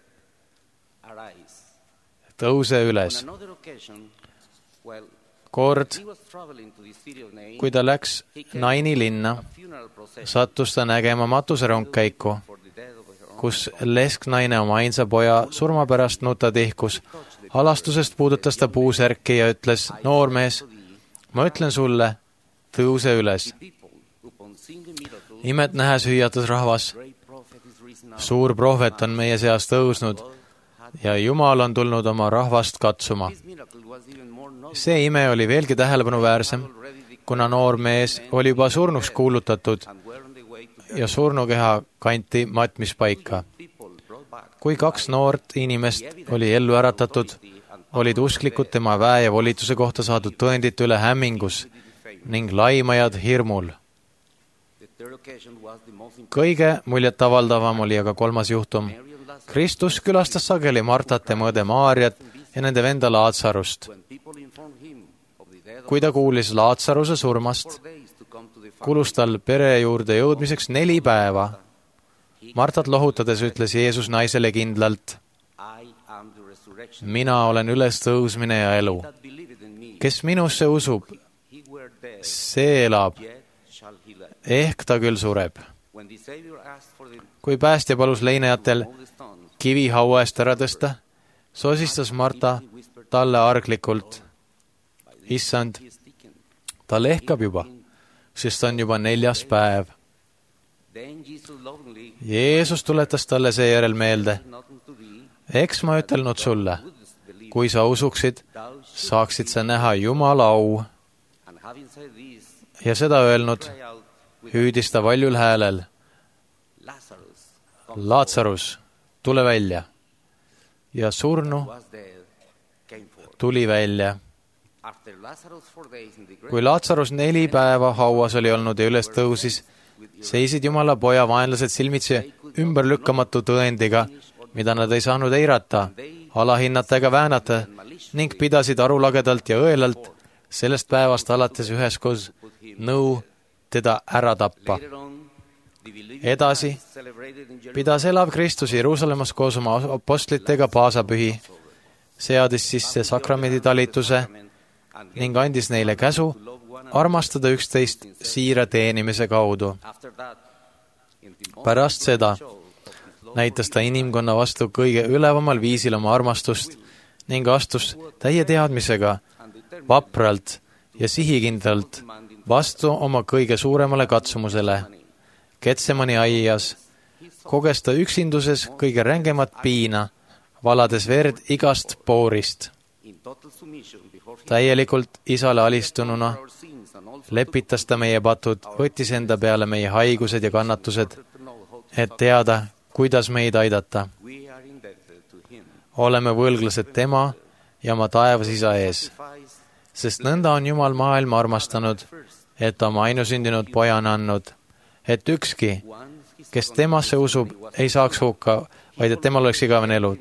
tõuse üles. Kord, kui ta läks Naini linna, sattus ta nägema matuserongkäiku, kus lesknaine oma ainsa poja surma pärast nuta tihkus. Halastusest puudutas ta puusärki ja ütles, noormees, ma ütlen sulle, tõuse üles. Imet nähes hüüatas rahvas, suur prohvet on meie seas tõusnud ja Jumal on tulnud oma rahvast katsuma. See ime oli veelgi tähelepanuväärsem, kuna noor mees oli juba surnuks kuulutatud ja surnukeha kanti matmispaika. Kui 2 noort inimest oli ellu äratatud, olid usklikud tema väe ja volituse kohta saadud tõendite üle hämmingus ning laimajad hirmul. Kõige muljetavaldavam oli aga 3. juhtum. Kristus külastas sageli Martat ja mõõde Maarjat ja nende venda Laatsarust. Kui ta kuulis Laatsaruse surmast, kulus tal pere juurde jõudmiseks 4 päeva. Martat lohutades ütles Jeesus naisele kindlalt, mina olen ülestõusmine ja elu. kes minusse usub, see elab, ehk ta küll sureb. Kui päästja palus leinajatel kivihaua eest ära tõsta, sosistas Marta talle arglikult: Issand, ta lehkab juba, sest on juba 4. päev. Jeesus tuletas talle seejärel meelde: eks ma ütelnud sulle, kui sa usuksid, saaksid sa näha Jumala au. Ja seda öelnud, hüüdis ta valjul häälel: Laatsarus, tule välja. Ja surnu tuli välja. Kui Laatsarus 4 päeva hauas oli olnud ja üles tõusis, seisid Jumala poja vaenlased silmitsi ümberlükkamatu tõendiga, mida nad ei saanud eirata, alahinnata ega väänata, ning pidasid arulagedalt ja õelalt sellest päevast alates üheskoos nõu teda ära tappa. Edasi pidas elav Kristus Jeruusalemmas koos oma apostlitega paasapühi, seadis sisse sakramenditalituse ning andis neile käsu armastada üksteist siira teenimise kaudu. Pärast seda näitas ta inimkonna vastu kõige ülevamal viisil oma armastust ning astus täie teadmisega, vapralt ja sihikindlalt vastu oma kõige suuremale katsumusele. Getsemani aias koges ta üksinduses kõige rängemat piina, valades verd igast poorist. Täielikult isale alistununa lepitas ta meie patud, võttis enda peale meie haigused ja kannatused, et teada, kuidas meid aidata. Oleme võlglased tema ja oma taevas isa ees, sest nõnda on Jumal maailma armastanud, et oma ainusündinud poja on andnud, et ükski, kes temasse usub, ei saaks hukka, vaid et temal oleks igavene elu.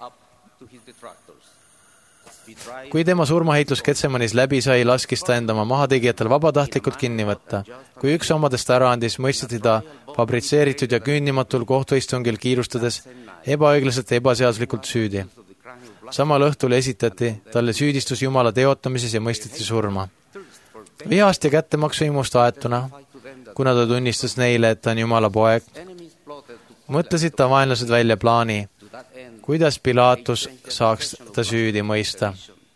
Kui tema surmaheitlus Getsemanis läbi sai, laskis ta enda oma mahategijatel vabatahtlikult kinni võtta. Kui üks omadest ära andis, mõisteti ta fabritseeritud ja küünnimatul kohtuistungil kiirustades ebaõiglaselt ja ebaseaduslikult süüdi. Samal õhtul esitati talle süüdistus Jumala teotamises ja mõisteti surma. Vihast ja kättemaksuimust aetuna, kuna ta tunnistas neile, et ta on Jumala poeg, mõtlesid ta vaenlased välja plaani, kuidas Pilaatus saaks ta süüdi mõista.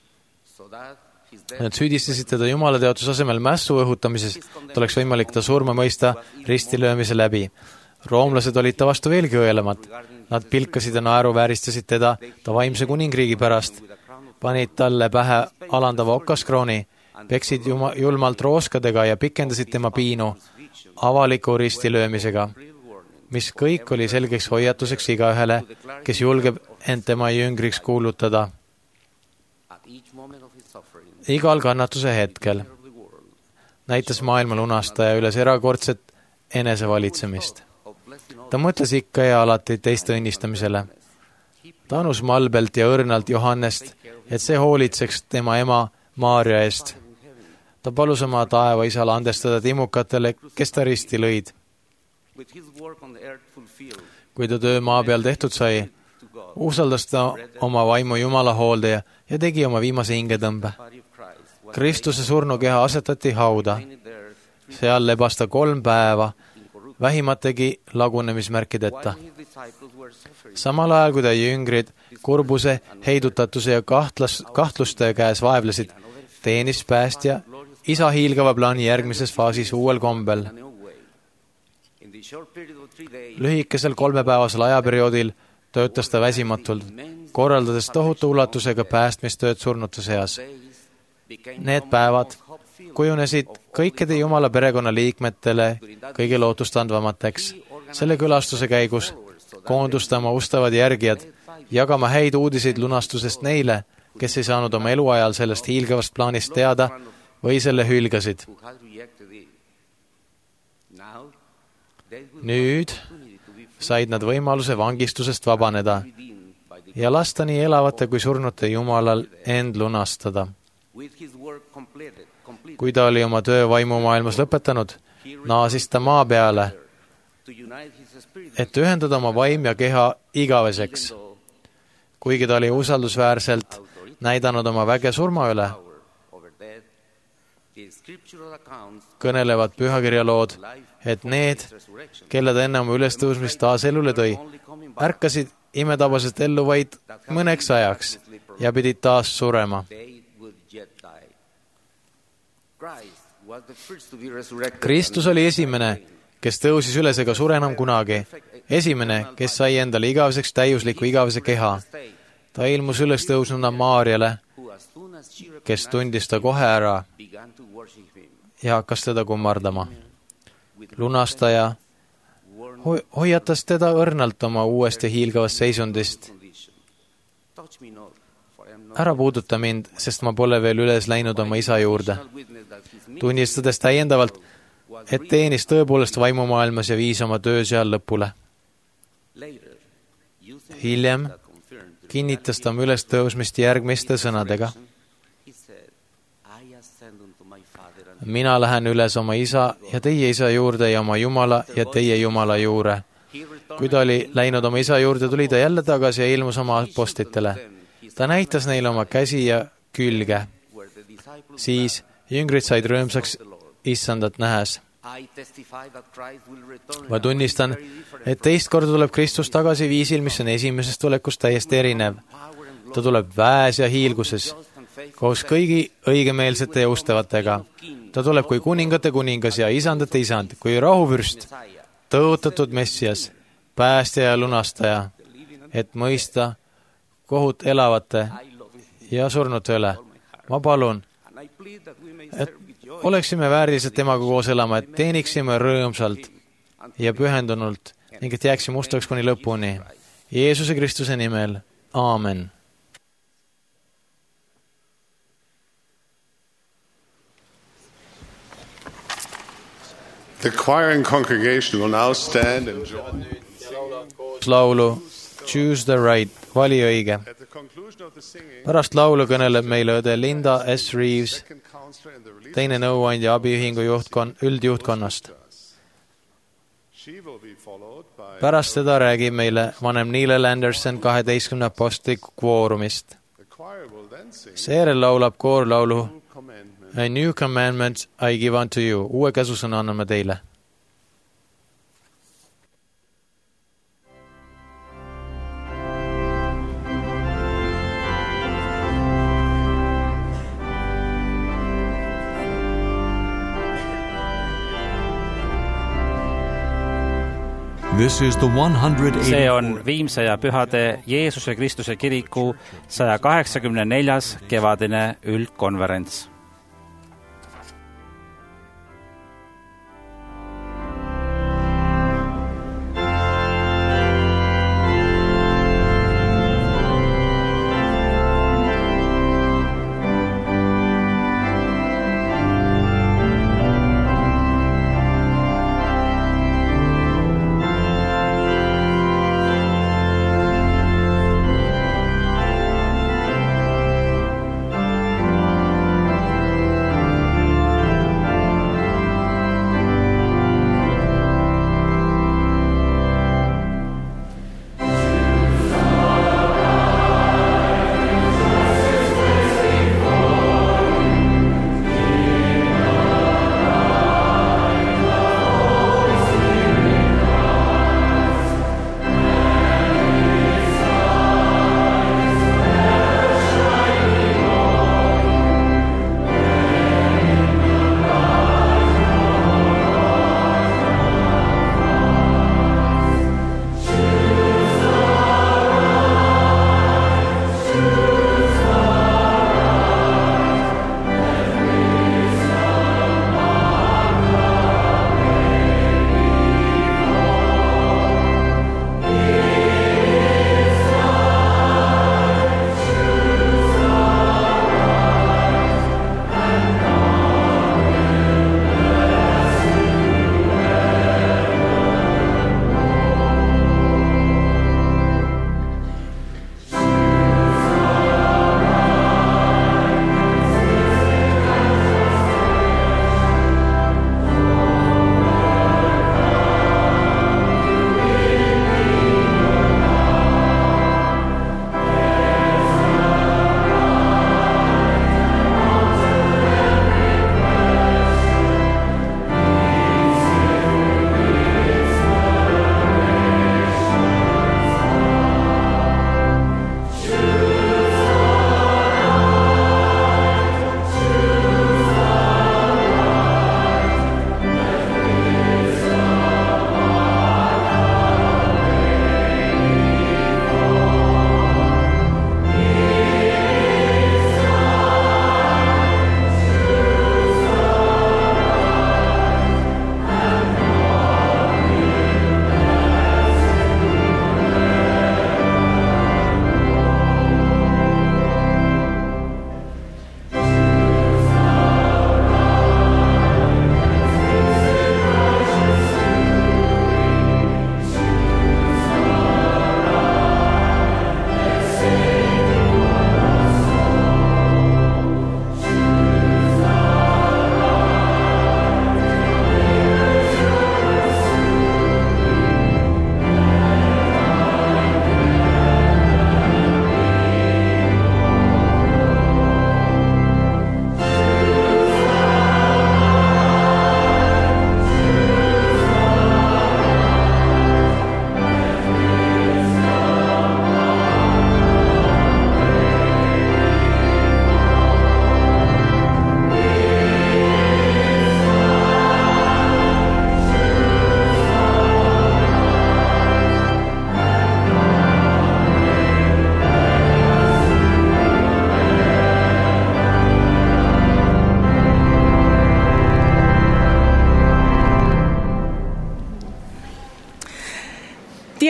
Nad süüdistasid teda Jumala teotuse asemel mässu õhutamises, et oleks võimalik ta surma mõista ristilöömise läbi. Roomlased olid ta vastu veelgi õelemad. Nad pilkasid ja naeruvääristasid teda ta vaimse kuningriigi pärast, panid talle pähe alandava okaskrooni, peksid julmalt rooskadega ja pikendasid tema piinu avaliku ristilöömisega, mis kõik oli selgeks hoiatuseks igaühele, kes julgeb end tema jüngriks kuulutada. Igal kannatuse hetkel näitas maailma lunastaja üles erakordset enesevalitsemist. Ta mõtles ikka ja alati teiste õnnistamisele. Ta anus malbelt ja õrnalt Johannest, et see hoolitseks tema ema Maarja eest. Ta palus oma taeva isale andestada timukatele, kes ta risti lõid. Kui ta töö maa peal tehtud sai, usaldas ta oma vaimu Jumala hooldaja ja tegi oma viimase hingetõmbe. Kristuse surnukeha asetati hauda. Seal lebas ta 3 päeva, vähimategi lagunemismärkideta. Samal ajal, kui ta jüngrid kurbuse, heidutatuse ja kahtluste käes vaevlesid, teenis päästja isa hiilgava plaani järgmises faasis uuel kombel. Lühikesel 3-päevasel ajaperioodil töötas ta väsimatult, korraldades tohutu ulatusega päästmistööd surnute seas. Need päevad kujunesid kõikide Jumala perekonna liikmetele kõige lootustandvamateks. Selle külastuse käigus koondus ta oma ustavad järgijad, jagama häid uudiseid lunastusest neile, kes ei saanud oma eluajal sellest hiilgavast plaanist teada või selle hülgasid. Nüüd said nad võimaluse vangistusest vabaneda ja lasta nii elavate kui surnute Jumalal end lunastada. Kui ta oli oma töö vaimumaailmas lõpetanud, naasis ta maa peale, et ühendada oma vaim ja keha igaveseks. Kuigi ta oli usaldusväärselt näidanud oma väge surma üle, kõnelevad pühakirjalood, et need, kelle ta enne oma ülestõusmist taas elule tõi, ärkasid imetabaselt ellu vaid mõneks ajaks ja pidid taas surema. Kristus oli esimene, kes tõusis üles ega sure enam kunagi. Esimene, kes sai endale igaveseks täiusliku igavese keha. Ta ilmus üles tõusnuna Maarjale, kes tundis ta kohe ära ja hakkas teda kummardama. Lunastaja hoiatas teda õrnalt oma uuest ja hiilgavast seisundist. Ära puuduta mind, sest ma pole veel üles läinud oma isa juurde. Tunnistades täiendavalt, et teenis tõepoolest vaimumaailmas ja viis oma töö seal lõpule. Hiljem kinnitas ta oma ülestõusmist järgmiste sõnadega. Mina lähen üles oma isa ja teie isa juurde ja oma Jumala ja teie Jumala juurde. Kui ta oli läinud oma isa juurde, tuli ta jälle tagasi ja ilmus oma apostlitele. Ta näitas neile oma käsi ja külge. Siis jüngrid said rõõmsaks issandat nähes. Ma tunnistan, et teist korda tuleb Kristus tagasi viisil, mis on esimesest tulekust täiesti erinev. Ta tuleb väes ja hiilguses, koos kõigi õigemeelsete ja ustavatega. Ta tuleb kui kuningate kuningas ja isandate isand, kui rahuvürst, tõotatud Messias, päästja ja lunastaja, et mõista kohut elavate ja surnute üle. Ma palun, et oleksime väärilised temaga koos elama, et teeniksime rõõmsalt ja pühendunult ning et jääksime ustavaks kuni lõpuni. Jeesuse Kristuse nimel. Aamen. The choir and congregation will now stand and join. Laulu Choose the Right, vali õige. Pärast laulu kõneleb meile õde Linda S. Reeves, teine nõuandja abiühingu üldjuhtkonnast. Pärast seda räägib meile vanem Neil Anderson 12 apostliku kvoorumist. Seejärel laulab koor laulu A new commandment I give unto you. Uue käsusõna anname teile. See on Viimse ja Pühade Jeesuse Kristuse kiriku 184. kevadine üldkonverents.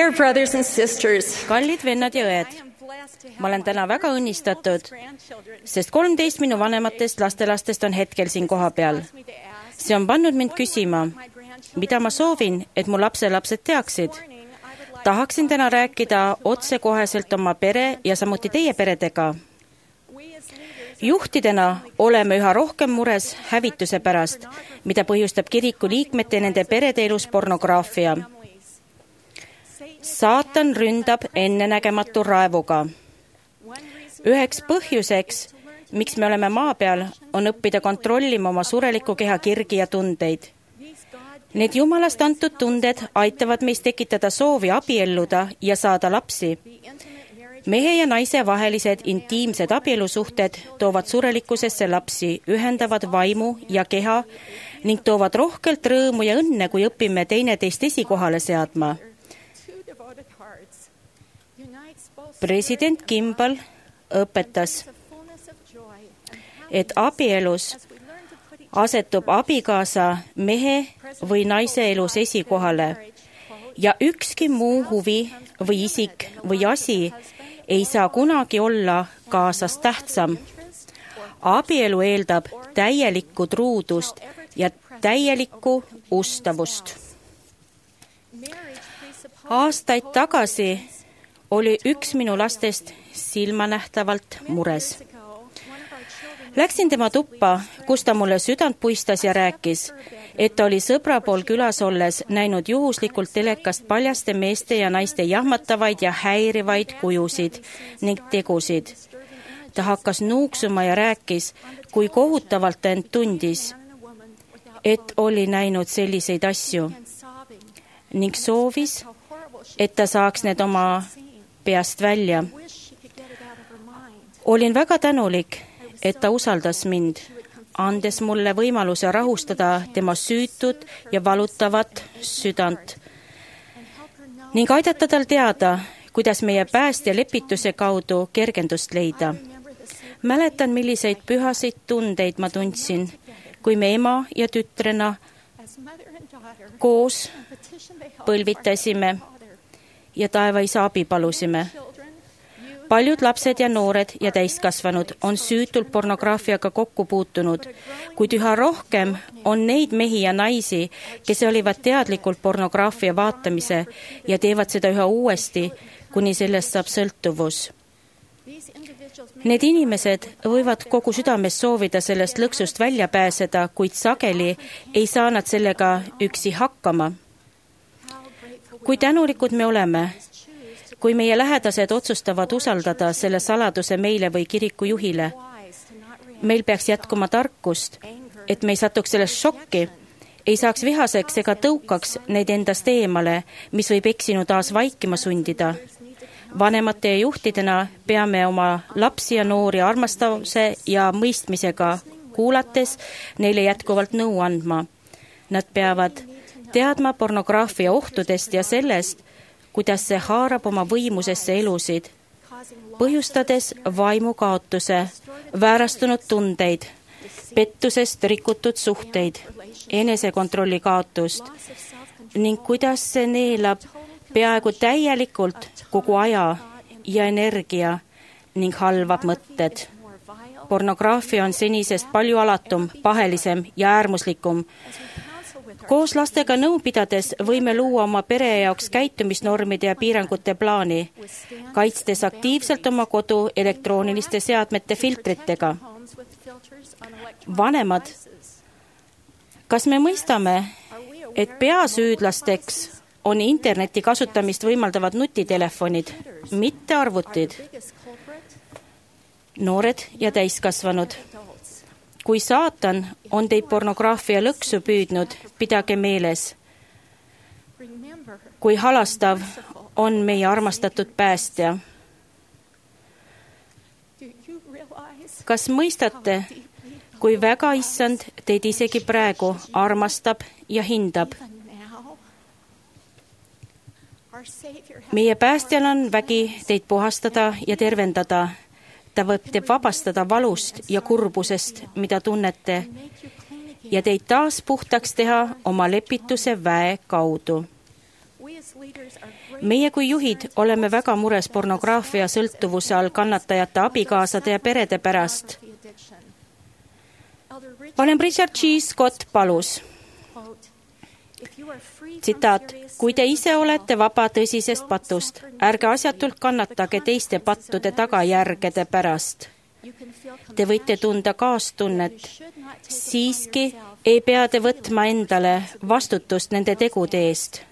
Dear brothers and sisters, kallid vennad ja õed, ma olen täna väga õnnistatud, sest 13 minu vanematest lastelastest on hetkel siin koha peal. See on pannud mind küsima, mida ma soovin, et mu lapselapsed teaksid. Tahaksin täna rääkida otsekoheselt oma pere ja samuti teie peredega. Juhtidena oleme üha rohkem mures hävituse pärast, mida põhjustab kiriku liikmete ja nende perede elus pornograafia. Saatan ründab ennenägematu raevuga. Üheks põhjuseks, miks me oleme maa peal, on õppida kontrollima oma sureliku keha kirgi ja tundeid. Need Jumalast antud tunded aitavad meist tekitada soovi abielluda ja saada lapsi. Mehe ja naise vahelised intiimsed abielusuhted toovad surelikkusesse lapsi, ühendavad vaimu ja keha ning toovad rohkelt rõõmu ja õnne, kui õpime teineteist esikohale seadma. President Kimball õpetas, et abielus asetub abikaasa mehe või naise elus esikohale ja ükski muu huvi või isik või asi ei saa kunagi olla kaasas tähtsam. Abielu eeldab täielikku truudust ja täielikku ustavust. Aastaid tagasi oli üks minu lastest silmanähtavalt mures. Läksin tema tuppa, kus ta mulle südant puistas ja rääkis, et ta oli sõbra pool külas olles näinud juhuslikult telekast paljaste meeste ja naiste jahmatavaid ja häirivaid kujusid ning tegusid. Ta hakkas nuuksuma ja rääkis, kui kohutavalt ta end tundis, et oli näinud selliseid asju ning soovis, et ta saaks need oma peast välja. Olin väga tänulik, et ta usaldas mind, andes mulle võimaluse rahustada tema süütut ja valutavat südant ning aidata tal teada, kuidas meie pääst ja lepituse kaudu kergendust leida. Mäletan, milliseid pühasid tundeid ma tundsin, kui me ema ja tütrena koos põlvitasime ja taevaisa abi palusime. Paljud lapsed ja noored ja täiskasvanud on süütult pornograafiaga kokku puutunud, kuid üha rohkem on neid mehi ja naisi, kes olivad teadlikult pornograafia vaatamise ja teevad seda üha uuesti, kuni sellest saab sõltuvus. Need inimesed võivad kogu südames soovida sellest lõksust välja pääseda, kuid sageli ei saa nad sellega üksi hakkama. Kui tänulikud me oleme, kui meie lähedased otsustavad usaldada selle saladuse meile või kiriku juhile. Meil peaks jätkuma tarkust, et me ei satuks sellest šokki, ei saaks vihaseks ega tõukaks neid endast eemale, mis võib eksinu taas vaikima sundida. Vanemate ja juhtidena peame oma lapsi ja noori armastavuse ja mõistmisega kuulates neile jätkuvalt nõu andma. Nad peavad teadma pornograafia ohtudest ja sellest, kuidas see haarab oma võimusesse elusid, põhjustades vaimukaotuse, väärastunud tundeid, pettusest rikutud suhteid, enesekontrolli kaotust ning kuidas see neelab peaaegu täielikult kogu aja ja energia ning halvab mõtted. Pornograafia on senisest palju alatum, pahelisem ja äärmuslikum. Koos lastega nõu pidades võime luua oma pere jaoks käitumisnormide ja piirangute plaani, kaitstes aktiivselt oma kodu elektrooniliste seadmete filtritega. Vanemad, kas me mõistame, et peasüüdlasteks on interneti kasutamist võimaldavad nutitelefonid, mitte arvutid? Noored ja täiskasvanud. Kui saatan on teid pornograafia lõksu püüdnud, pidage meeles. Kui halastav on meie armastatud päästja. Kas mõistate, kui väga issand teid isegi praegu armastab ja hindab? Meie päästjal on vägi teid puhastada ja tervendada. Ta võib teid vabastada valust ja kurbusest, mida tunnete, ja teid taas puhtaks teha oma lepituse väe kaudu. meie kui juhid oleme väga mures pornograafia sõltuvuse all kannatajate abikaasade ja perede pärast. Vanem Richard G. Scott palus, tsitaat, kui te ise olete vaba tõsisest patust, ärge asjatult kannatage teiste pattude tagajärgede pärast. Te võite tunda kaastunnet, siiski ei pea te võtma endale vastutust nende tegude eest.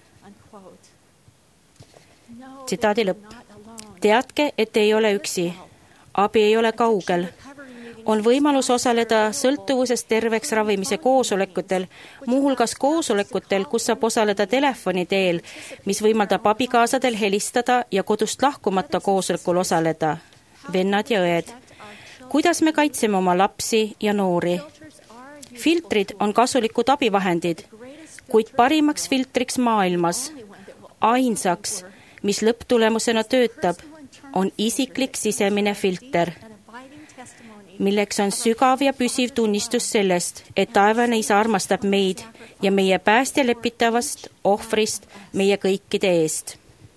Tsitaadi lõpp. Teadke, et ei ole üksi. Abi ei ole kaugel. On võimalus osaleda sõltuvusest terveks ravimise koosolekutel, muuhulgas koosolekutel, kus saab osaleda telefoni teel, mis võimaldab abikaasadel helistada ja kodust lahkumata koosolekul osaleda. Vennad ja õed. Kuidas me kaitseme oma lapsi ja noori? Filtrid on kasulikud abivahendid, kuid parimaks filtriks maailmas, ainsaks, mis lõpptulemusena töötab, on isiklik sisemine filter, milleks on sügav ja püsiv tunnistus sellest, et taevane isa armastab meid ja meie päästja lepitavast ohvrist meie kõikide eest.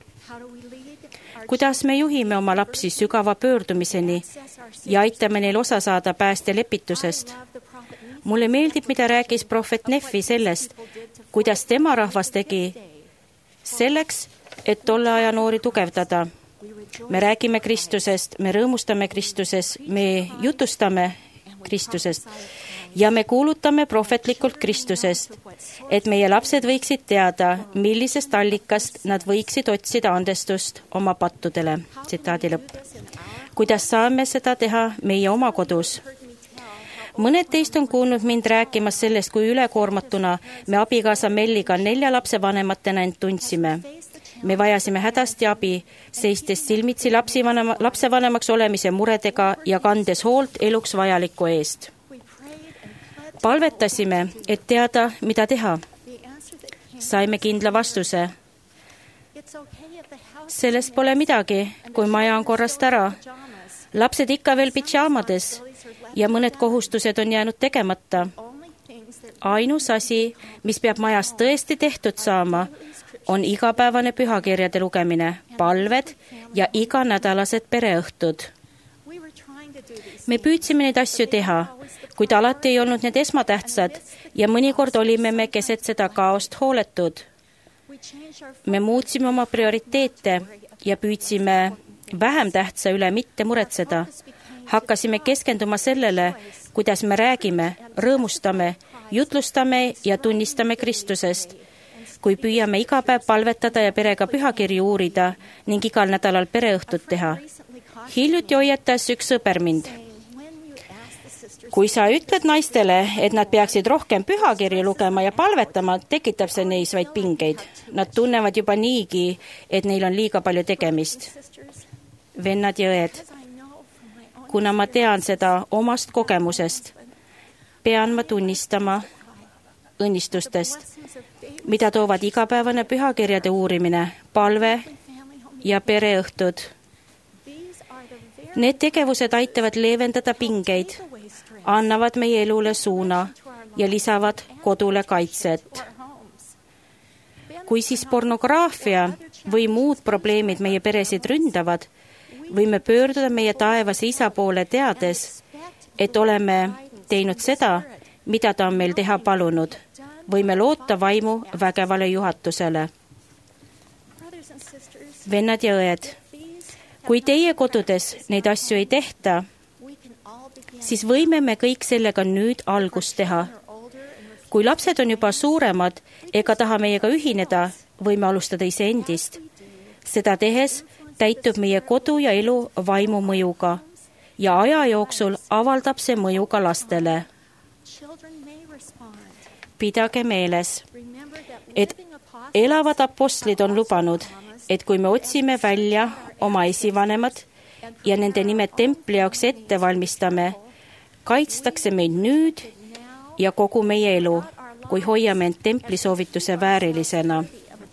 Kuidas me juhime oma lapsi sügava pöördumiseni ja aitame neil osa saada päästja lepitusest? Mulle meeldib, mida rääkis prohvet Nefi sellest, kuidas tema rahvas tegi selleks, et tolle aja noori tugevdada. Me räägime Kristusest, me rõõmustame Kristuses, me jutustame Kristusest ja me kuulutame prohvetlikult Kristusest, et meie lapsed võiksid teada, millisest allikast nad võiksid otsida andestust oma pattudele. Tsitaadi lõpp. Kuidas saame seda teha meie oma kodus? Mõned teist on kuulnud mind rääkimas sellest, kui ülekoormatuna me abikaasa Melliga 4 lapse vanematena end tundsime. Me vajasime hädasti abi, seistes silmitsi lapsevanemaks olemise muredega ja kandes hoolt eluks vajaliku eest. Palvetasime, et teada, mida teha. Saime kindla vastuse. Sellest pole midagi, kui maja on korrast ära. Lapsed ikka veel pidžaamades ja mõned kohustused on jäänud tegemata. Ainus asi, mis peab majas tõesti tehtud saama, on igapäevane pühakirjade lugemine, palved ja iganädalased pereõhtud. Me püüdsime neid asju teha, kuid alati ei olnud need esmatähtsad ja mõnikord olime me keset seda kaost hooletud. Me muutsime oma prioriteete ja püüdsime vähem tähtsa üle mitte muretseda. Hakkasime keskenduma sellele, kuidas me räägime, rõõmustame, jutlustame ja tunnistame Kristusest, kui püüame iga päev palvetada ja perega pühakirju uurida ning igal nädalal pereõhtut teha. Hiljuti hoiatas üks sõber mind. Kui sa ütled naistele, et nad peaksid rohkem pühakirju lugema ja palvetama, tekitab see neis vaid pingeid. Nad tunnevad juba niigi, et neil on liiga palju tegemist. Vennad ja õed, kuna ma tean seda omast kogemusest, pean ma tunnistama õnnistustest, mida toovad igapäevane pühakirjade uurimine, palve ja pereõhtud. Need tegevused aitavad leevendada pingeid, annavad meie elule suuna ja lisavad kodule kaitset. Kui siis pornograafia või muud probleemid meie peresid ründavad, võime pöörduda meie taevase isa poole teades, et oleme teinud seda, mida ta on meil teha palunud. Võime loota vaimu vägevale juhatusele. Vennad ja õed, kui teie kodudes neid asju ei tehta, siis võime me kõik sellega nüüd algust teha. Kui lapsed on juba suuremad ega taha meiega ühineda, võime alustada iseendist. Seda tehes täitub meie kodu ja elu vaimu mõjuga ja aja jooksul avaldab see mõju ka lastele. Pidage meeles, et elavad apostlid on lubanud, et kui me otsime välja oma esivanemad ja nende nimed templi jaoks ette valmistame, kaitstakse meid nüüd ja kogu meie elu, kui hoiame end templi soovituse väärilisena.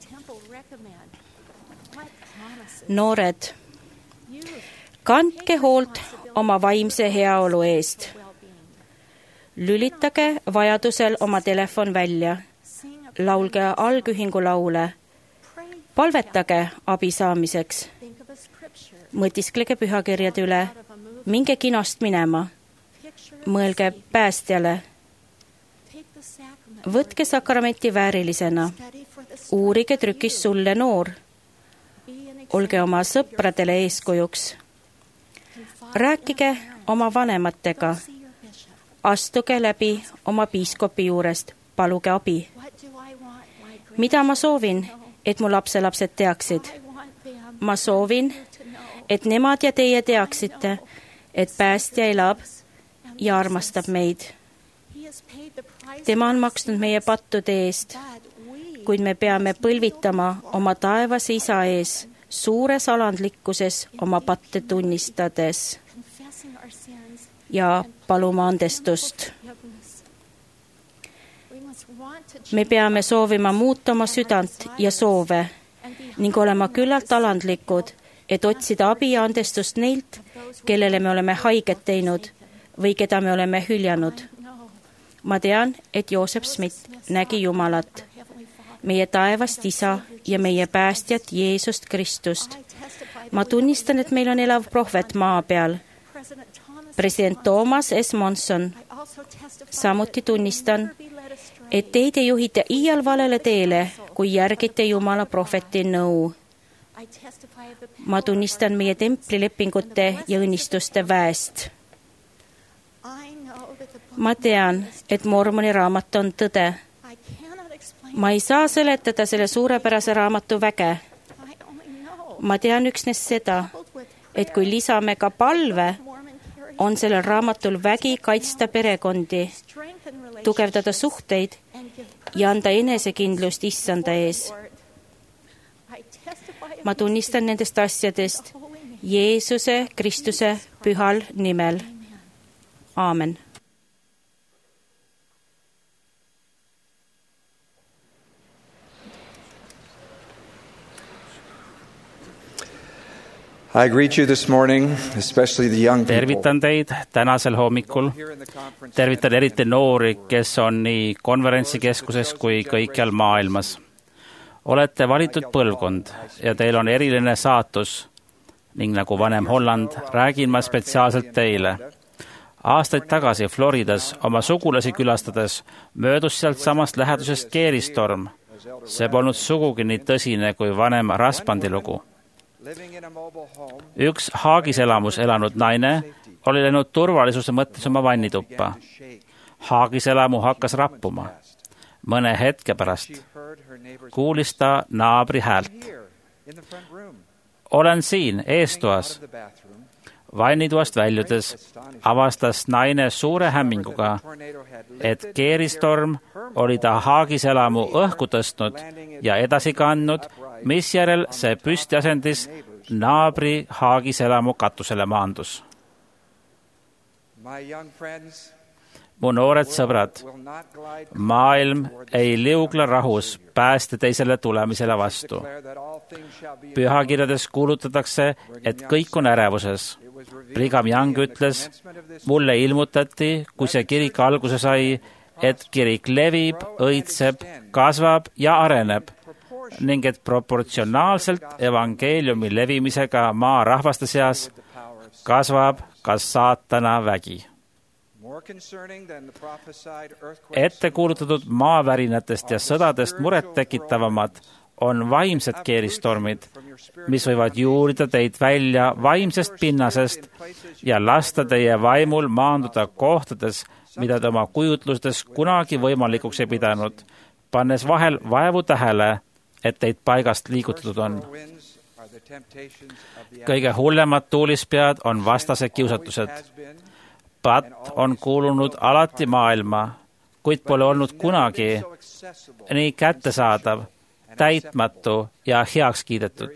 Noored, kandke hoolt oma vaimse heaolu eest. Lülitage vajadusel oma telefon välja. Laulge algühingu laule. palvetage abi saamiseks. Mõtisklege pühakirjade üle, minge kinost minema, mõelge päästjale, võtke sakramenti väärilisena, uurige trükis Sulle noor, olge oma sõpradele eeskujuks, rääkige oma vanematega, astuge läbi oma piiskopi juurest, paluge abi. Mida ma soovin, et mu lapselapsed teaksid? Ma soovin, et nemad ja teie teaksite, et päästja elab ja armastab meid. Tema on maksnud meie pattude eest, kuid me peame põlvitama oma taevase Isa ees, suures alandlikkuses oma patte tunnistades ja paluma andestust. Me peame soovima muuta oma südant ja soove ning olema küllalt alandlikud, et otsida abi ja andestust neilt, kellele me oleme haiget teinud või keda me oleme hüljanud. Ma tean, et Joosep Smith nägi Jumalat, meie taevast Isa ja meie päästjat Jeesust Kristust. Ma tunnistan, et meil on elav prohvet maa peal, president Thomas S. Monson. Samuti tunnistan, et teid ei juhita iial valele teele, kui järgite Jumala prohveti nõu. Ma tunnistan meie templilepingute ja õnnistuste väest. Ma tean, et Mormoni raamat on tõde. Ma ei saa seletada selle suurepärase raamatu väge. Ma tean üksnes seda, et kui lisame ka palve, on sellel raamatul vägi kaitsta perekondi, tugevdada suhteid ja anda enesekindlust Issanda ees. Ma tunnistan nendest asjadest Jeesuse Kristuse pühal nimel. Aamen. I greet you this morning, especially the young people. Tervitan teid tänasel hommikul. Tervitan eriti noori, kes on nii konverentsikeskuses kui kõikjal maailmas. Olete valitud põlvkond ja teil on eriline saatus ning nagu vanem Holland räägin ma spetsiaalselt teile. Aastaid tagasi Floridas oma sugulasi külastades möödus sealt samast lähedusest keeristorm. See polnud sugugi nii tõsine kui vanem Raspandi lugu. Üks Haagis elamus elanud naine oli läinud turvalisuse mõttes oma vannituppa. Haagis elamu hakkas rappuma. Mõne hetke pärast kuulis ta naabri häält. Olen siin eestoas. Vannitoast väljudes avastas naine suure hämminguga, et keeristorm oli ta Haagis elamu õhku tõstnud ja edasi kandnud, misjärel see püstiasendis naabri Haagis elamu katusele maandus. Mu noored sõbrad, maailm ei liugla rahus pääste teisele tulemisele vastu. Pühakirjades kuulutatakse, et kõik on ärevuses. Brigham Young ütles, mulle ilmutati, kui see kirik alguse sai, et kirik levib, õitseb, kasvab ja areneb ning et proportsionaalselt evangeeliumi levimisega maa rahvaste seas kasvab ka saatana vägi. Ette kuulutatud maavärinatest ja sõdadest muret tekitavamad on vaimsed keeristormid, mis võivad juurida teid välja vaimsest pinnasest ja lasta teie vaimul maanduda kohtades, mida te oma kujutlustes kunagi võimalikuks ei pidanud, pannes vahel vaevu tähele, et teid paigast liigutatud on. Kõige hullemad tuulispead on vastase kiusatused. Patt on kuulunud alati maailma, kuid pole olnud kunagi nii kättesaadav, täitmatu ja heaks kiidetud.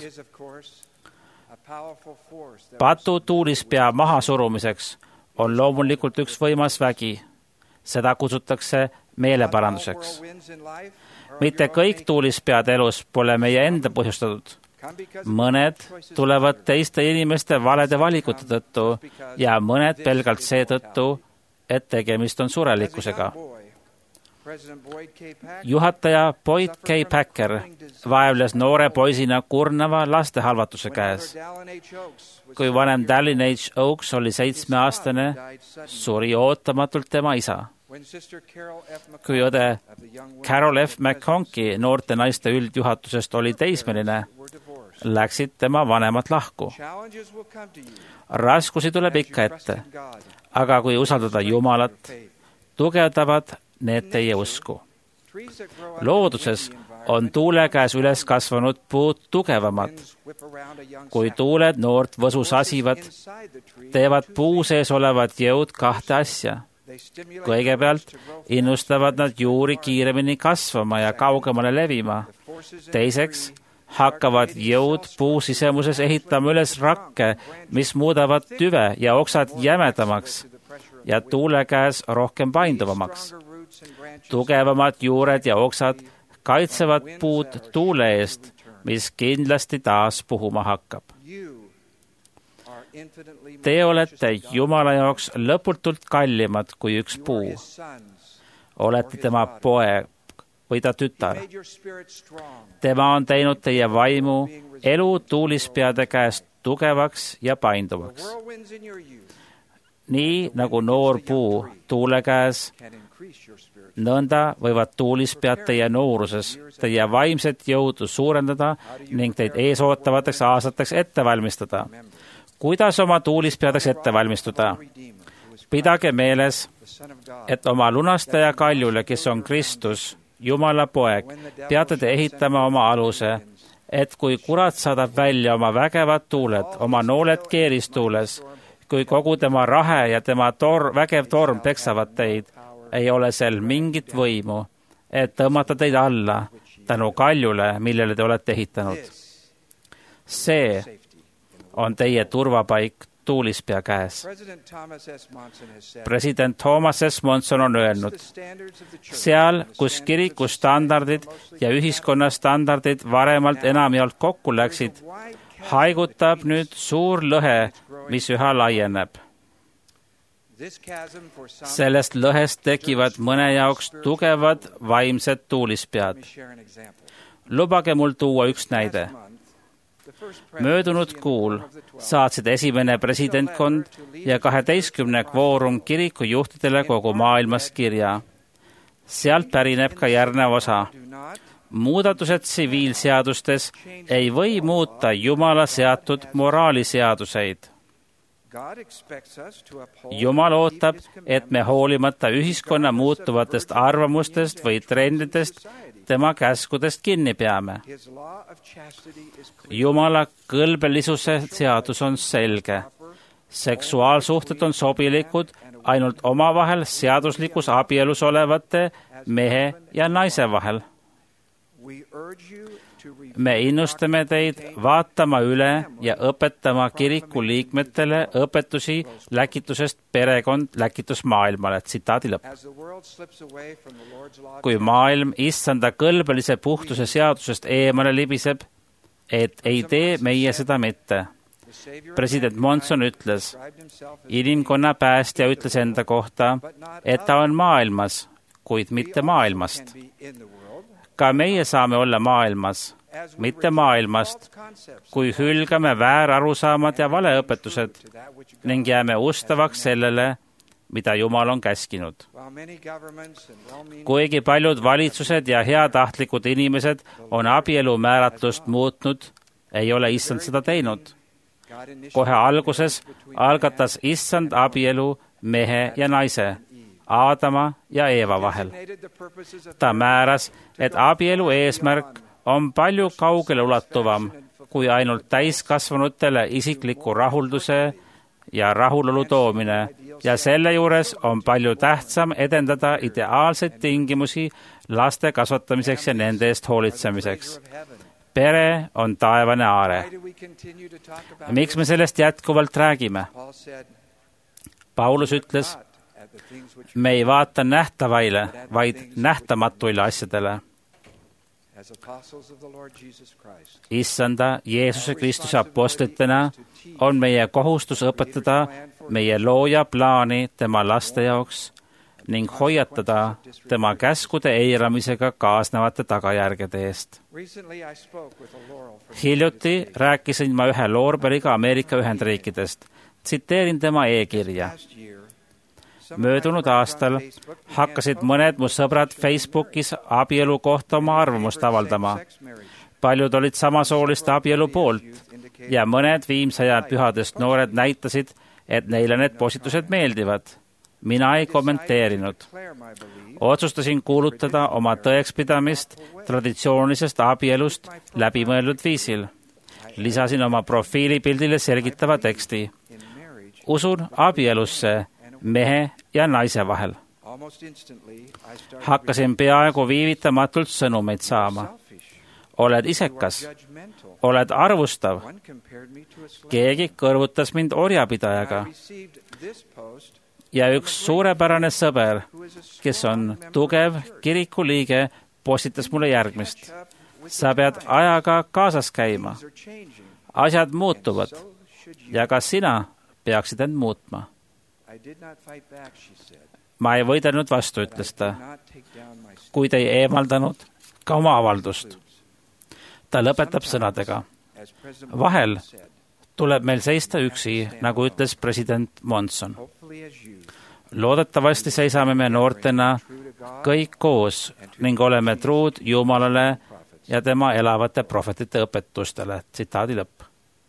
Patu tuulispea mahasurumiseks on loomulikult üks võimas vägi. Seda kutsutakse meeleparanduseks. Mitte kõik tuulispead elus pole meie enda põhjustatud. Mõned tulevad teiste inimeste valede valikute tõttu ja mõned pelgalt seetõttu, et tegemist on surelikkusega. juhataja Boyd K. Packer vaevles noore poisina kurnava lastehalvatuse käes. Kui vanem Dallin H. Oaks oli 7-aastane, suri ootamatult tema isa. Kui õde Carol F. McConkie noorte naiste üldjuhatusest oli teismeline, läksid tema vanemad lahku. Raskusi tuleb ikka ette, aga kui usaldada Jumalat, tugevdavad need teie usku. Looduses on tuule käes üles kasvanud puud tugevamad. Kui tuuled noort võsu sasivad, teevad puu sees olevad jõud kahte asja. Kõigepealt innustavad nad juuri kiiremini kasvama ja kaugemale levima. Teiseks hakkavad jõud puu sisemuses ehitama üles rakke, mis muudavad tüve ja oksad jämedamaks ja tuule käes rohkem painduvamaks. Tugevamad juured ja oksad kaitsevad puud tuule eest, mis kindlasti taas puhuma hakkab. Te olete Jumala jaoks lõputult kallimad kui üks puu. Olete tema poeg või ta tütar. Tema on teinud teie vaimu elu tuulispeade käest tugevaks ja painduvaks. Nii nagu noor puu tuule käes, nõnda võivad tuulispead teie nooruses teie vaimset jõudu suurendada ning teid eesootavateks aastateks ette valmistada. Kuidas oma tuulispeadeks ette valmistuda? Pidage meeles, et oma lunastaja kaljule, kes on Kristus, Jumala poeg, peate te ehitama oma aluse, et kui kurat saadab välja oma vägevad tuuled, oma nooled keeristuules, kui kogu tema rahe ja tema vägev torm peksavad teid, ei ole sel mingit võimu, et tõmmata teid alla tänu kaljule, millele te olete ehitanud. See on teie turvapaik tuulispea käes. President Thomas S. Monson on öelnud, seal, kus kiriku standardid ja ühiskonna standardid varemalt enamjaolt kokku läksid, haigutab nüüd suur lõhe, mis üha laieneb. Sellest lõhest tekivad mõne jaoks tugevad vaimsed tuulispead. Lubage mul tuua üks näide. Möödunud kuul saatsid esimene presidentkond ja 12 kvoorum kirikujuhtidele kogu maailmas kirja. Sealt pärineb ka järgnev osa. Muudatused tsiviilseadustes ei või muuta Jumala seatud moraaliseaduseid. Jumal ootab, et me hoolimata ühiskonna muutuvatest arvamustest või trendidest tema käskudest kinni peame. Jumala kõlbelisuse seadus on selge. Seksuaalsuhted on sobilikud ainult omavahel seaduslikus abielus olevate mehe ja naise vahel. Me innustame teid vaatama üle ja õpetama kiriku liikmetele õpetusi läkitusest perekond läkitusmaailmale. Tsitaadi lõpp. Kui maailm issanda kõlbelise puhtuse seadusest eemale libiseb, et ei tee meie seda mitte. President Monson ütles, inimkonna päästja ütles enda kohta, et ta on maailmas, kuid mitte maailmast. Ka meie saame olla maailmas, mitte maailmast, kui hülgame väärarusaamad ja valeõpetused ning jääme ustavaks sellele, mida Jumal on käskinud. Kuigi paljud valitsused ja heatahtlikud inimesed on abielu määratlust muutnud, ei ole issand seda teinud. Kohe alguses algatas issand abielu mehe ja naise, Aadama ja Eeva vahel. Ta määras, et abielu eesmärk on palju kaugele ulatuvam kui ainult täiskasvanutele isikliku rahulduse ja rahulolu toomine ja selle juures on palju tähtsam edendada ideaalseid tingimusi laste kasvatamiseks ja nende eest hoolitsemiseks. Pere on taevane aare. Miks me sellest jätkuvalt räägime? Paulus ütles, me ei vaata nähtavaile, vaid nähtamatuile asjadele. Issanda Jeesuse Kristuse apostlitena on meie kohustus õpetada meie looja plaani tema laste jaoks, ning hoiatada tema käskude eiramisega kaasnevate tagajärgede eest. Hiljuti rääkisin ma ühe Loorberiga Ameerika Ühendriikidest. Tsiteerin tema e-kirja. Möödunud aastal hakkasid mõned mu sõbrad Facebookis abielu kohta oma arvamust avaldama. Paljud olid samasooliste abielu poolt ja mõned viimsaja pühadest noored näitasid, et neile need postitused meeldivad. Mina ei kommenteerinud. Otsustasin kuulutada oma tõekspidamist traditsioonilisest abielust läbimõeldud viisil. Lisasin oma profiilipildile selgitava teksti. Usun abielusse mehe ja naise vahel. Hakkasin peaaegu viivitamatult sõnumeid saama. Oled isekas, oled arvustav. Keegi kõrvutas mind orjapidajaga. Ja üks suurepärane sõber, kes on tugev kirikuliige, postitas mulle järgmist. Sa pead ajaga kaasas käima. Asjad muutuvad ja ka sina peaksid end muutma. Ma ei võidelnud vastu, ütles ta, kuid ei eemaldanud ka oma avaldust. Ta lõpetab sõnadega. Vahel tuleb meil seista üksi, nagu ütles president Monson. Loodetavasti seisame me noortena kõik koos ning oleme truud Jumalale ja tema elavate prohvetite õpetustele. Tsitaadi lõpp.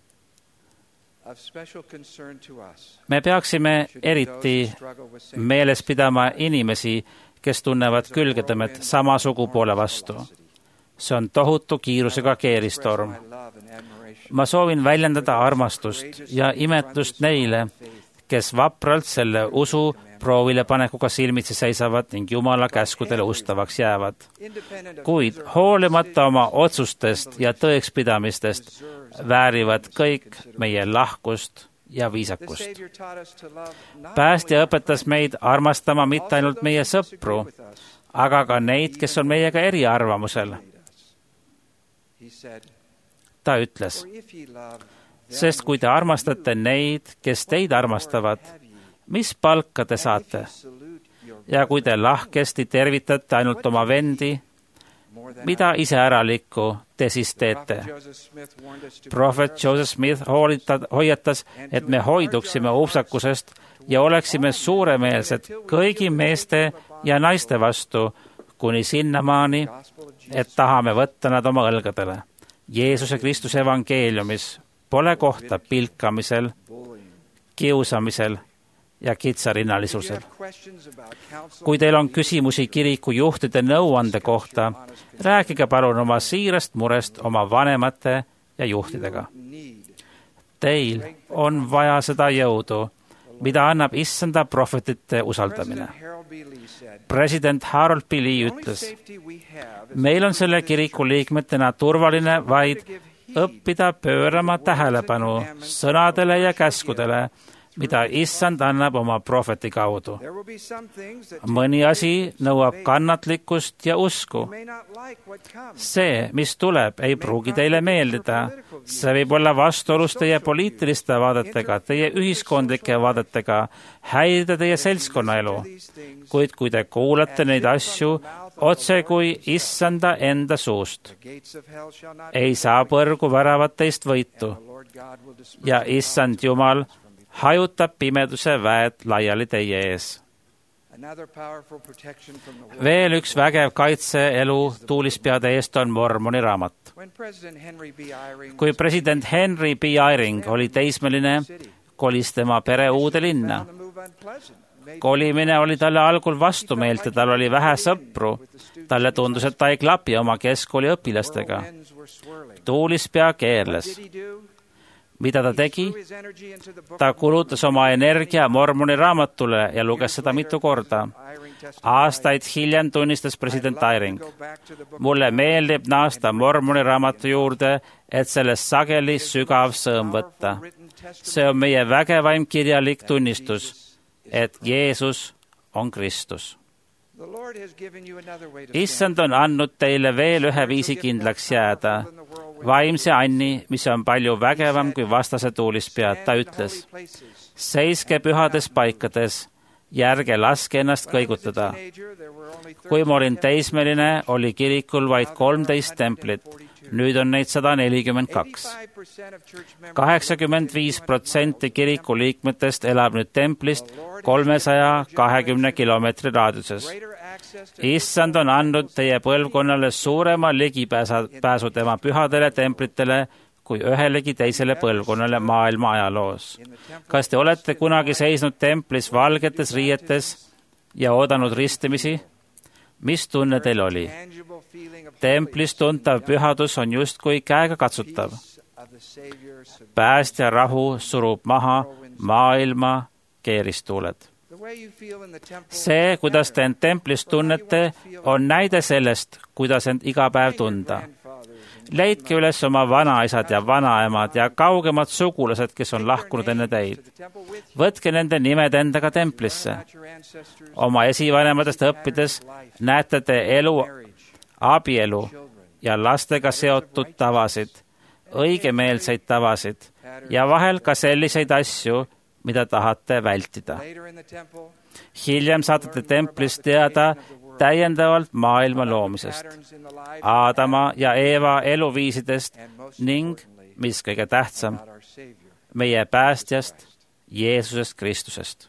Me peaksime eriti meeles pidama inimesi, kes tunnevad külgetõmmet sama sugupoole vastu. See on tohutu kiirusega keeristorm. Ma soovin väljendada armastust ja imetlust neile, kes vapralt selle usu proovilepanekuga silmitsi seisavad ning Jumala käskudele ustavaks jäävad. Kuid hoolimata oma otsustest ja tõekspidamistest väärivad kõik meie lahkust ja viisakust. Päästja õpetas meid armastama mitte ainult meie sõpru, aga ka neid, kes on meiega eriarvamusel. Ta ütles, sest kui te armastate neid, kes teid armastavad, mis palka te saate? Ja kui te lahkesti tervitate ainult oma vendi, mida iseäralikku te siis teete? Prohvet Joseph Smith hoiatas, et me hoiduksime upsakusest ja oleksime suuremeelsed kõigi meeste ja naiste vastu, kuni sinnamaani, et tahame võtta nad oma õlgadele. Jeesuse Kristuse evangeeliumis pole kohta pilkamisel, kiusamisel ja kitsarinnalisusel. Kui teil on küsimusi kiriku juhtide nõuande kohta, rääkige palun oma siirast murest oma vanemate ja juhtidega. Teil on vaja seda jõudu, mida annab issanda prohvetite usaldamine. President Harold B. Lee ütles, meil on selle kiriku liikmetena turvaline vaid õppida pöörama tähelepanu sõnadele ja käskudele, mida issand annab oma prohveti kaudu. Mõni asi nõuab kannatlikkust ja usku. See, mis tuleb, ei pruugi teile meeldida. See võib olla vastuolus teie poliitiliste vaadetega, teie ühiskondlike vaadetega, häirida teie seltskonnaelu. Kuid kui te kuulate neid asju otse kui issanda enda suust, ei saa põrgu väravad teist võitu ja issand Jumal hajutab pimeduse väed laiali teie ees. Veel üks vägev kaitse elu tuulispeade eest on Mormoni raamat. Kui president Henry B. Eyring oli teismeline, kolis tema pere uude linna. Kolimine oli talle algul vastumeelt ja tal oli vähe sõpru. Talle tundus, et ta ei klapi oma keskkooli õpilastega. Tuulispea keerles. Mida ta tegi? Ta kulutas oma energia Mormoni raamatule ja luges seda mitu korda. Aastaid hiljem tunnistas president Eyring. Mulle meeldib naasta Mormoni raamatu juurde, et sellest sageli sügav sõõm võtta. See on meie vägevaim kirjalik tunnistus, et Jeesus on Kristus. Issand on andnud teile veel ühe viisi kindlaks jääda, vaimse anni, mis on palju vägevam kui vastase tuulispead. Ta ütles, seiske pühades paikades ja ärge laske ennast kõigutada. Kui ma olin teismeline, oli kirikul vaid 13 templit. Nüüd on neid 142. 85% kiriku liikmetest elab nüüd templist 320 kilomeetri raadiuses. Issand on andnud teie põlvkonnale suurema ligipääsu tema pühadele templitele kui ühelegi teisele põlvkonnale maailma ajaloos. Kas te olete kunagi seisnud templis valgetes riietes ja oodanud ristimisi? Mis tunne teil oli? Templis tuntav pühadus on justkui käega katsutav. Päästja rahu surub maha maailma keeristuuled. See, kuidas te end templis tunnete, on näide sellest, kuidas end iga päev tunda. Leidke üles oma vanaisad ja vanaemad ja kaugemad sugulased, kes on lahkunud enne teid. Võtke nende nimed endaga templisse. Oma esivanematest õppides näete te elu, abielu ja lastega seotud tavasid, õigemeelseid tavasid ja vahel ka selliseid asju, mida tahate vältida. Hiljem saate te templis teada täiendavalt maailma loomisest, Aadama ja Eeva eluviisidest ning, mis kõige tähtsam, meie päästjast, Jeesusest Kristusest.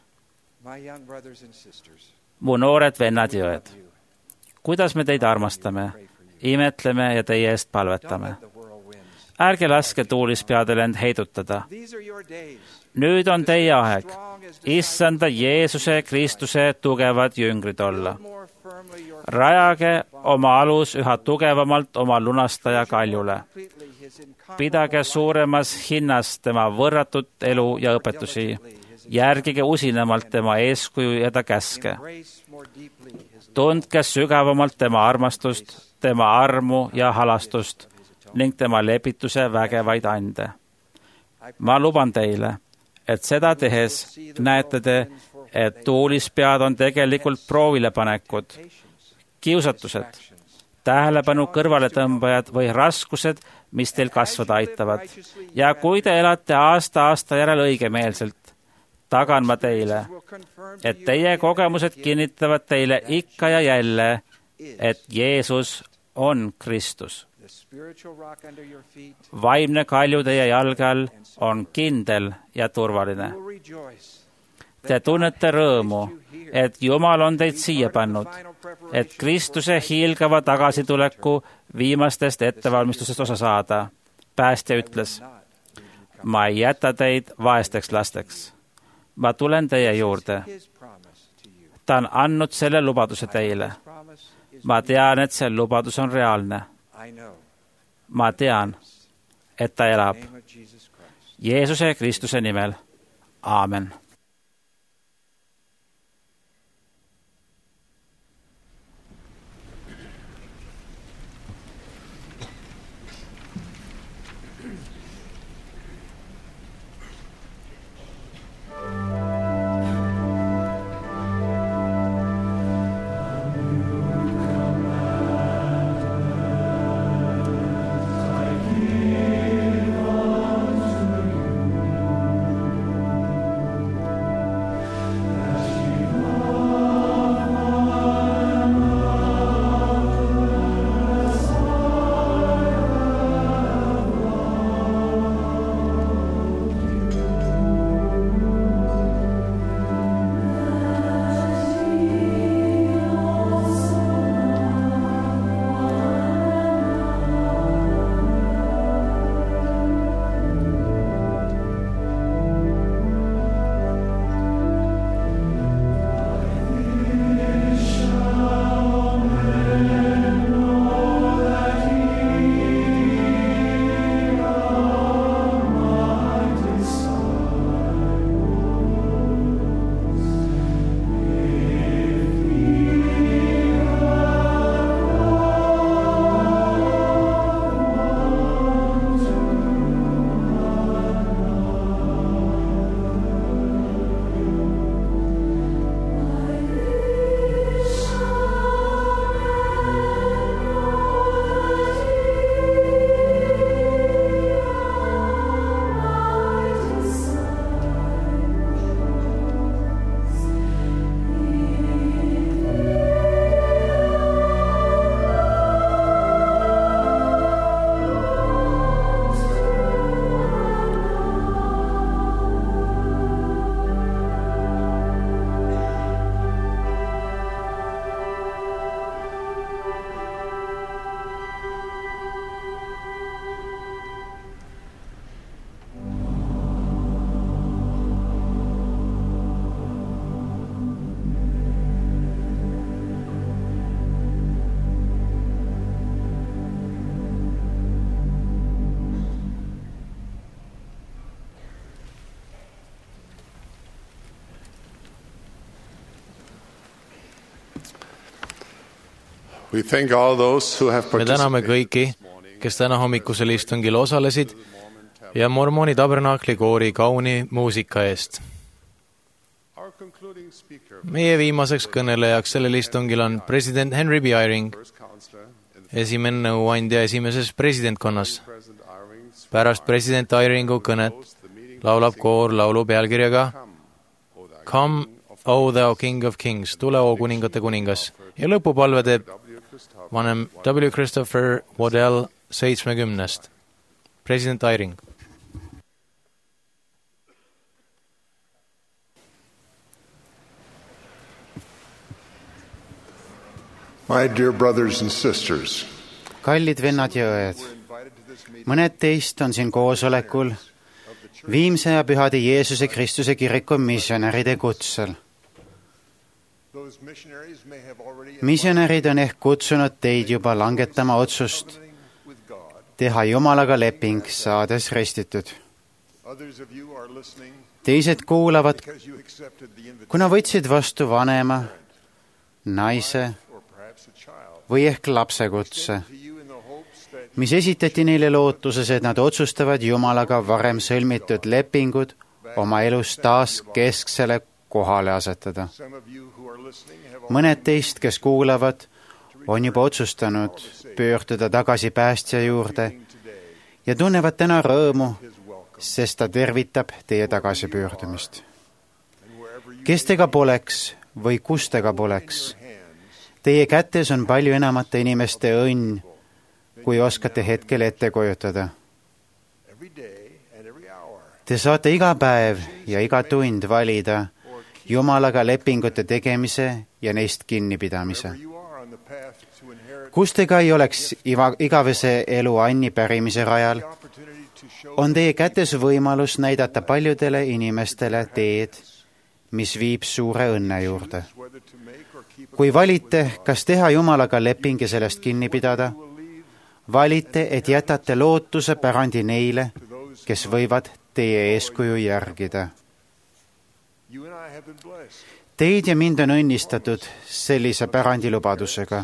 Mu noored vennad ja õed, kuidas me teid armastame, imetleme ja teie eest palvetame. Ärge laske tuulispeadel end heidutada. Nüüd on teie aeg, Issanda Jeesuse Kristuse tugevad jüngrid olla. Rajage oma alus üha tugevamalt oma lunastaja kaljule. Pidage suuremas hinnas tema võrratut elu ja õpetusi. Järgige usinamalt tema eeskuju ja ta käske. Tundke sügavamalt tema armastust, tema armu ja halastust ning tema lepituse vägevaid ande. Ma luban teile, et seda tehes näete te, et tuulispead on tegelikult proovilepanekud, kiusatused, tähelepanu kõrvaletõmbajad või raskused, mis teil kasvada aitavad. Ja kui te elate aasta järel õigemeelselt, tagan ma teile, et teie kogemused kinnitavad teile ikka ja jälle, et Jeesus on Kristus. Vaimne kalju teie jalge all on kindel ja turvaline. Te tunnete rõõmu, et Jumal on teid siia pannud, et Kristuse hiilgava tagasituleku viimastest ettevalmistusest osa saada. Päästja ütles, ma ei jäta teid vaesteks lasteks. Ma tulen teie juurde. Ta on andnud selle lubaduse teile. Ma tean, et see lubadus on reaalne. Ma tean, et ta elab. Jeesuse Kristuse nimel. Aamen. We thank all those who have me täname participated kõiki, kes täna hommikusel istungil osalesid ja Mormoni tabernaakli koori kauni muusika eest. Our concluding speaker, meie viimaseks kõnelejaks sellel istungil on president Henry B. Eyring, first counselor in the esimene nõuandja esimeses presidentkonnas. President Eyring's Pärast president Eyringu kõnet laulab koor laulu pealkirjaga Come, O thou King of Kings, tule, o kuningate kuningas. Ja lõpupalve teeb vanem W. Christopher Waddell 70. President Eyring. My dear brothers and sisters, kallid vennad ja õed, mõned teist on siin koosolekul Viimse ja Pühade Jeesuse Kristuse kiriku missionäride kutsel. Missionärid on ehk kutsunud teid juba langetama otsust teha Jumalaga leping, saades ristitud. Teised kuulavad, kuna võtsid vastu vanema, naise või ehk lapse kutse, mis esitati neile lootuses, et nad otsustavad Jumalaga varem sõlmitud lepingud oma elus taas kesksele kohale asetada. Mõned teist, kes kuulavad, on juba otsustanud pöörduda tagasi päästja juurde ja tunnevad täna rõõmu, sest ta tervitab teie tagasipöördumist. Kes tega poleks või kus tega poleks, teie kätes on palju enamate inimeste õnn, kui oskate hetkel ette kujutada. Te saate iga päev ja iga tund valida Jumalaga lepingute tegemise ja neist kinnipidamise. Kus te ka ei oleks igavese elu anni pärimise rajal, on teie kätes võimalus näidata paljudele inimestele teed, mis viib suure õnne juurde. Kui valite, kas teha Jumalaga leping ja sellest kinni pidada, valite, et jätate lootuse pärandi neile, kes võivad teie eeskuju järgida. Teid ja mind on õnnistatud sellise pärandilubadusega.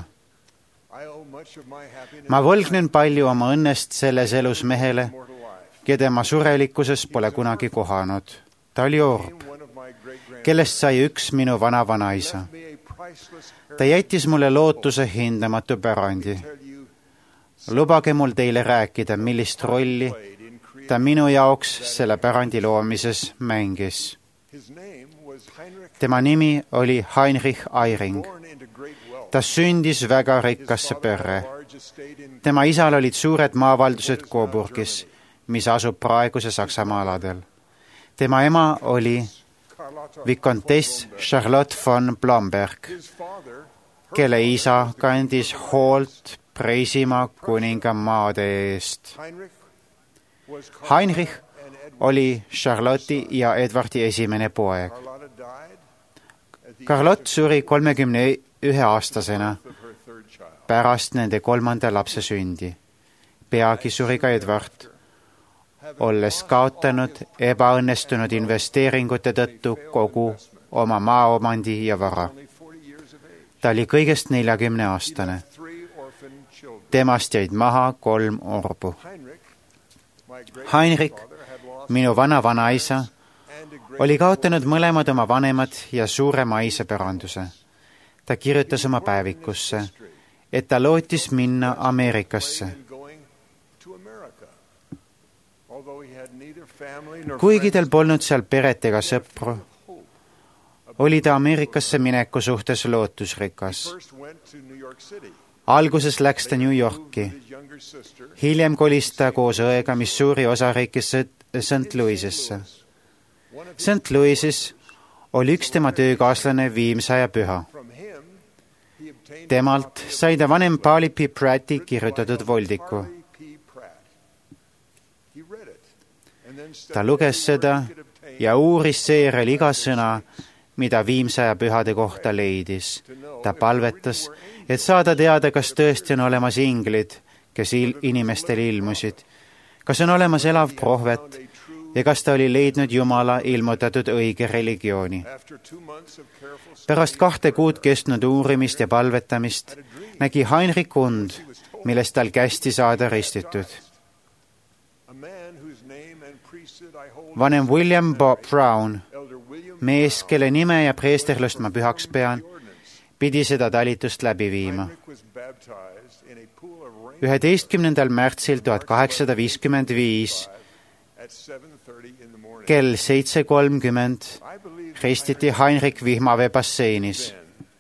Ma võlgnen palju oma õnnest selles elus mehele, keda ma surelikkuses pole kunagi kohanud. Ta oli orb, kellest sai üks minu vana-vanaisa. Ta jättis mulle lootuse hindamatu pärandi. Lubage mul teile rääkida, millist rolli ta minu jaoks selle pärandi loomises mängis. Tema nimi oli Heinrich Eyring. Ta sündis väga rikkasse perre. Tema isal olid suured maavaldused Coburgis, mis asub praeguse Saksamaa aladel. Tema ema oli Vicomtesse Charlotte von Blomberg, kelle isa kandis hoolt Preisimaa kuninga maade eest. Heinrich oli Charlotti ja Edwardi esimene poeg. Charlotte suri 31-aastasena pärast nende kolmanda lapse sündi. Peagi suri ka Edward, olles kaotanud ebaõnnestunud investeeringute tõttu kogu oma maaomandi ja vara. Ta oli kõigest 40-aastane. Temast jäid maha 3 orbu. Heinrich, minu vana-vanaisa, oli kaotanud mõlemad oma vanemad ja suure maise päranduse. Ta kirjutas oma päevikusse, et ta lootis minna Ameerikasse. Kuigi tal polnud seal peret ega sõpru, oli ta Ameerikasse mineku suhtes lootusrikas. Alguses läks ta New Yorki. Hiljem kolis ta koos õega Missouri osariigis St. Louisesse. St. Louisis oli üks tema töökaaslane Viimse ja Püha. Temalt sai ta vanem Pauli P. Pratti kirjutatud voldiku. Ta luges seda ja uuris seejärel iga sõna, mida Viimse ja Pühade kohta leidis. Ta palvetas, et saada teada, kas tõesti on olemas inglid, kes inimestele ilmusid, kas on olemas elav prohvet ja kas ta oli leidnud Jumala ilmutatud õige religiooni. Pärast 2 kuud kestnud uurimist ja palvetamist nägi Heinrich und, millest tal kästi saada ristitud. Vanem William Brown, mees, kelle nime ja preesterlust ma pühaks pean, pidi seda talitust läbi viima. 11. märtsil 1855 kell 7:30 ristiti Heinrich Vihmavee basseinis.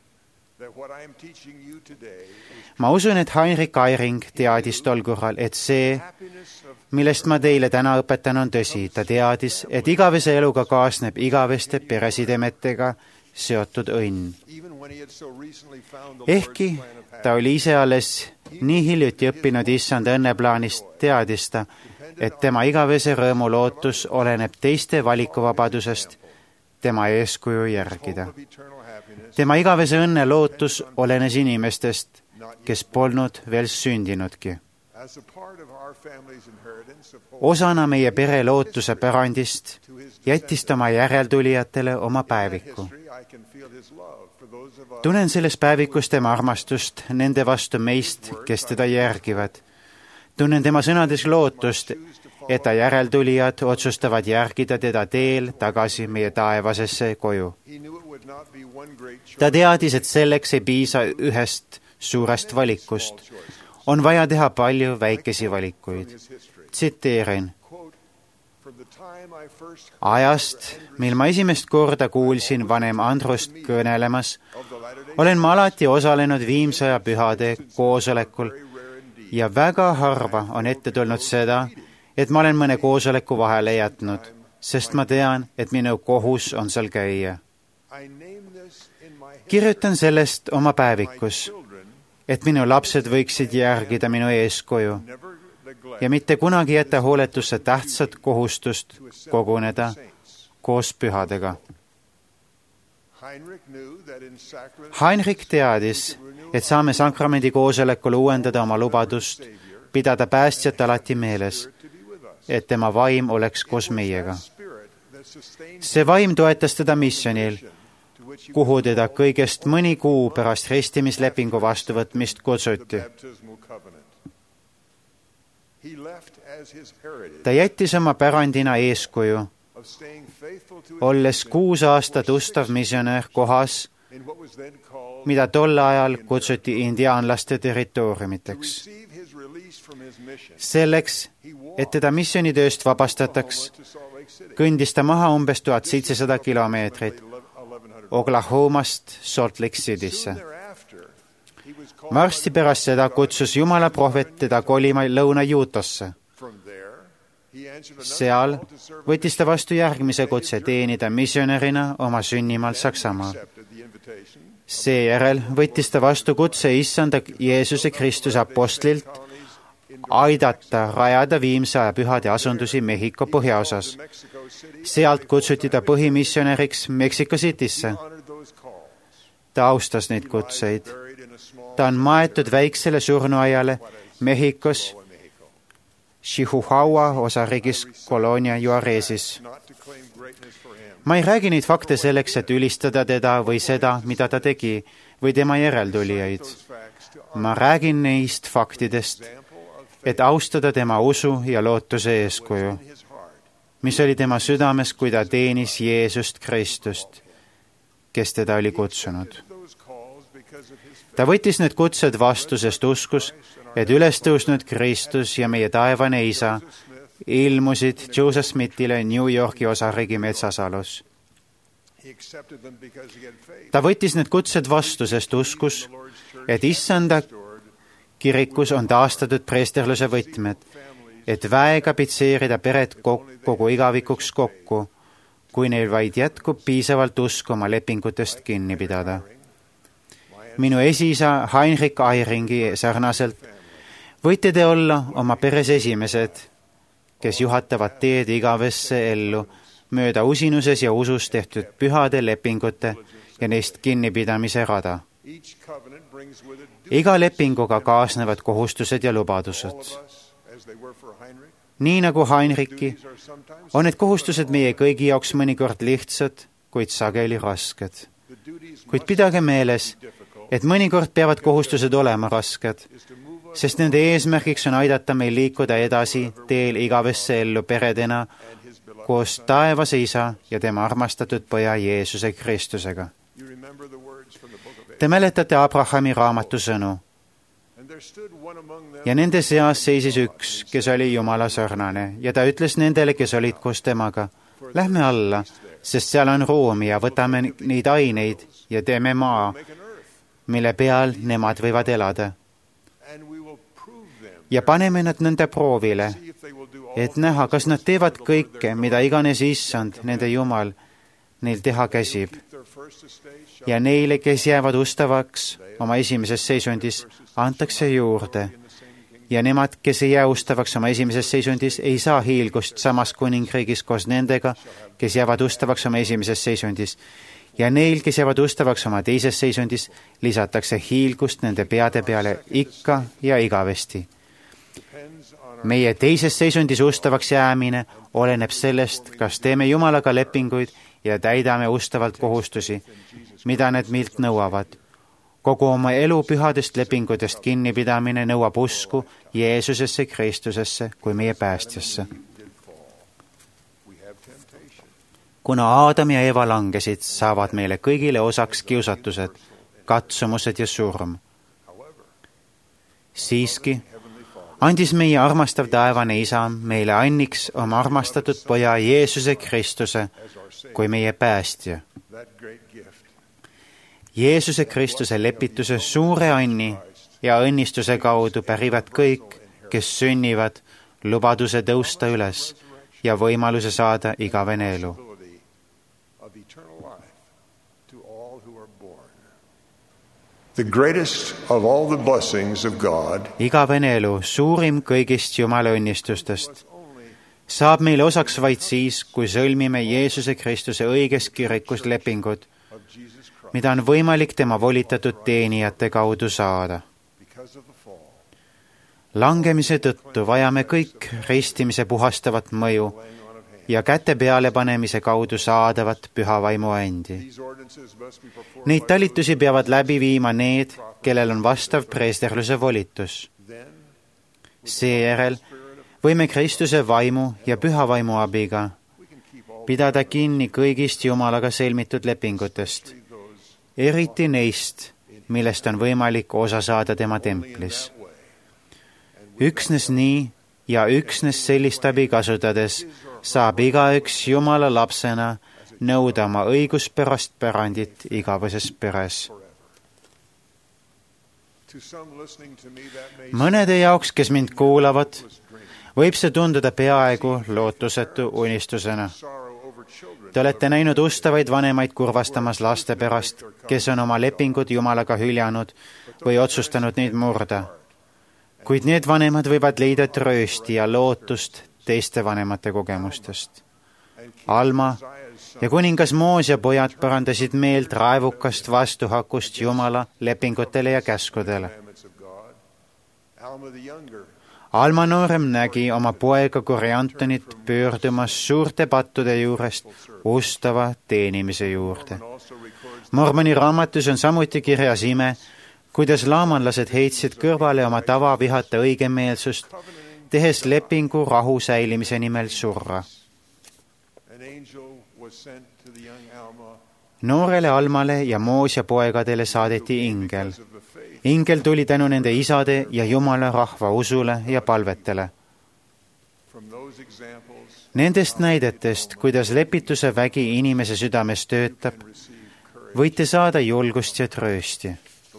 Ma usun, et Heinrich Eyring teadis tol korral, et see, millest ma teile täna õpetan, on tõsi. Ta teadis, et igavese eluga kaasneb igaveste peresidemetega seotud õnn. Ehkki ta oli ise alles nii hiljuti õppinud issanda õnneplaanist, teadis ta, et tema igavese rõõmu lootus oleneb teiste valikuvabadusest tema eeskuju järgida. Tema igavese õnne lootus olenes inimestest, kes polnud veel sündinudki. Osana meie pere lootuse pärandist jättis ta oma järeltulijatele oma päeviku. Tunnen selles päevikus tema armastust nende vastu meist, kes teda järgivad. Tunnen tema sõnades lootust, et ta järeltulijad otsustavad järgida teda teel tagasi meie taevasesse koju. Ta teadis, et selleks ei piisa ühest suurest valikust. On vaja teha palju väikesi valikuid. Tsiteerin. Ajast, mil ma esimest korda kuulsin vanem Andrust kõnelemas, olen ma alati osalenud Viimsaja pühade koosolekul ja väga harva on ette tulnud seda, et ma olen mõne koosoleku vahele jätnud, sest ma tean, et minu kohus on seal käia. Kirjutan sellest oma päevikus, et minu lapsed võiksid järgida minu eeskuju ja mitte kunagi jätta hooletusse tähtsat kohustust koguneda koos pühadega. Heinrich teadis, et saame sakramendi koosolekul uuendada oma lubadust, pidada päästjat alati meeles, et tema vaim oleks koos meiega. See vaim toetas teda missionil, kuhu teda kõigest mõni kuu pärast ristimislepingu vastuvõtmist kutsuti. Ta jättis oma pärandina eeskuju, olles 6 aastat ustav missionär kohas, mida tol ajal kutsuti indiaanlaste territooriumiteks. Selleks, et teda missionitööst vabastataks, kõndis ta maha umbes 1700 kilomeetrit Oklahomast Salt Lake Citysse. Varsti pärast seda kutsus Jumala prohvet teda kolima Lõuna-Juutasse. Seal võttis ta vastu järgmise kutse teenida missionärina oma sünnimaal Saksamaal. Seejärel võttis ta vastu kutse issanda Jeesuse Kristuse apostlilt aidata rajada Viimsaja pühade asundusi Mehhiko põhjaosas. Sealt kutsuti ta põhimissionäriks Mexico Citysse. Ta austas neid kutseid. Ta on maetud väiksele surnuaiale Mehhikos, Chihuahua osariigis Colonia Juaresis. Ma ei räägi neid fakte selleks, et ülistada teda või seda, mida ta tegi, või tema järeltulijaid. Ma räägin neist faktidest, et austada tema usu ja lootuse eeskuju, mis oli tema südames, kui ta teenis Jeesust Kristust, kes teda oli kutsunud. Ta võttis need kutsed vastu, sest uskus, et ülestõusnud Kristus ja meie taevane isa ilmusid Joseph Smithile New Yorki osariigi metsasalus. Ta võttis need kutsed vastu, sest uskus, et issanda kirikus on taastatud preesterluse võtmed, et väega pitseerida peret kogu igavikuks kokku, kui neil vaid jätkub piisavalt usku oma lepingutest kinni pidada. Minu esiisa Heinrich Eyringi sarnaselt võite te olla oma peres esimesed, kes juhatavad teed igavesse ellu mööda usinuses ja usus tehtud pühade lepingute ja neist kinnipidamise rada. Iga lepinguga kaasnevad kohustused ja lubadused. Nii nagu Heinrichi, on need kohustused meie kõigi jaoks mõnikord lihtsad, kuid sageli rasked. Kuid pidage meeles, et mõnikord peavad kohustused olema rasked, sest nende eesmärgiks on aidata meil liikuda edasi teel igavesse ellu peredena koos taevase Isa ja tema armastatud Poja Jeesuse Kristusega. Te mäletate Abrahami raamatu sõnu. Ja nende seas seisis üks, kes oli Jumala sarnane, ja ta ütles nendele, kes olid koos temaga, lähme alla, sest seal on ruumi ja võtame neid aineid ja teeme maa, mille peal nemad võivad elada. Ja paneme nad nõnda proovile, et näha, kas nad teevad kõike, mida iganes Issand, nende Jumal, neil teha käsib. Ja neile, kes jäävad ustavaks oma esimeses seisundis, antakse juurde. Ja nemad, kes ei jää ustavaks oma esimeses seisundis, ei saa hiilgust samas kuningriigis koos nendega, kes jäävad ustavaks oma esimeses seisundis. Ja neil, kes jäävad ustavaks oma teises seisundis, lisatakse hiilgust nende peade peale ikka ja igavesti. Meie teises seisundis ustavaks jäämine oleneb sellest, kas teeme Jumalaga lepinguid ja täidame ustavalt kohustusi, mida need meilt nõuavad. Kogu oma elu pühadest lepingutest kinnipidamine nõuab usku Jeesusesse Kristusesse kui meie päästjasse. Kuna Aadam ja Eva langesid, saavad meile kõigile osaks kiusatused, katsumused ja surm. Siiski andis meie armastav taevane Isa meile anniks oma armastatud Poja Jeesuse Kristuse kui meie päästja. Jeesuse Kristuse lepituse suure anni ja õnnistuse kaudu pärivad kõik, kes sünnivad, lubaduse tõusta üles ja võimaluse saada igavene elu. The greatest of all the blessings of God igavene elu, suurim kõigist Jumala õnnistustest, saab meile osaks vaid siis, kui sõlmime Jeesuse Kristuse õiges kirikus lepingud, mida on võimalik tema volitatud teenijate kaudu saada. Langemise tõttu vajame kõik ristimise puhastavat mõju ja käte peale panemise kaudu saadavat püha vaimu andi. Neid talitusi peavad läbi viima need, kellel on vastav preesterluse volitus. Seejärel võime Kristuse vaimu ja püha vaimu abiga pidada kinni kõigist Jumalaga sõlmitud lepingutest, eriti neist, millest on võimalik osa saada tema templis. Üksnes nii ja üksnes sellist abi kasutades saab igaüks Jumala lapsena nõuda oma õiguspärast pärandit igaveses peres. Mõnede jaoks, kes mind kuulavad, võib see tunduda peaaegu lootusetu unistusena. Te olete näinud ustavaid vanemaid kurvastamas laste pärast, kes on oma lepingud Jumalaga hüljanud või otsustanud neid murda. Kuid need vanemad võivad leida tröösti ja lootust teiste vanemate kogemustest. Alma ja kuningas Moosia pojad parandasid meelt raevukast vastuhakust Jumala lepingutele ja käskudele. Alma noorem nägi oma poega Koriantonit pöördumas suurte pattude juurest ustava teenimise juurde. Mormoni raamatus on samuti kirjas ime, kuidas laamanlased heitsid kõrvale oma tava vihata õigemeelsust, tehes lepingu rahu säilimise nimel surra. Noorele Almale ja Moosia poegadele saadeti ingel. Ingel tuli tänu nende isade ja Jumala rahva usule ja palvetele. Nendest näidetest, kuidas lepituse vägi inimese südames töötab, võite saada julgust ja tröösti.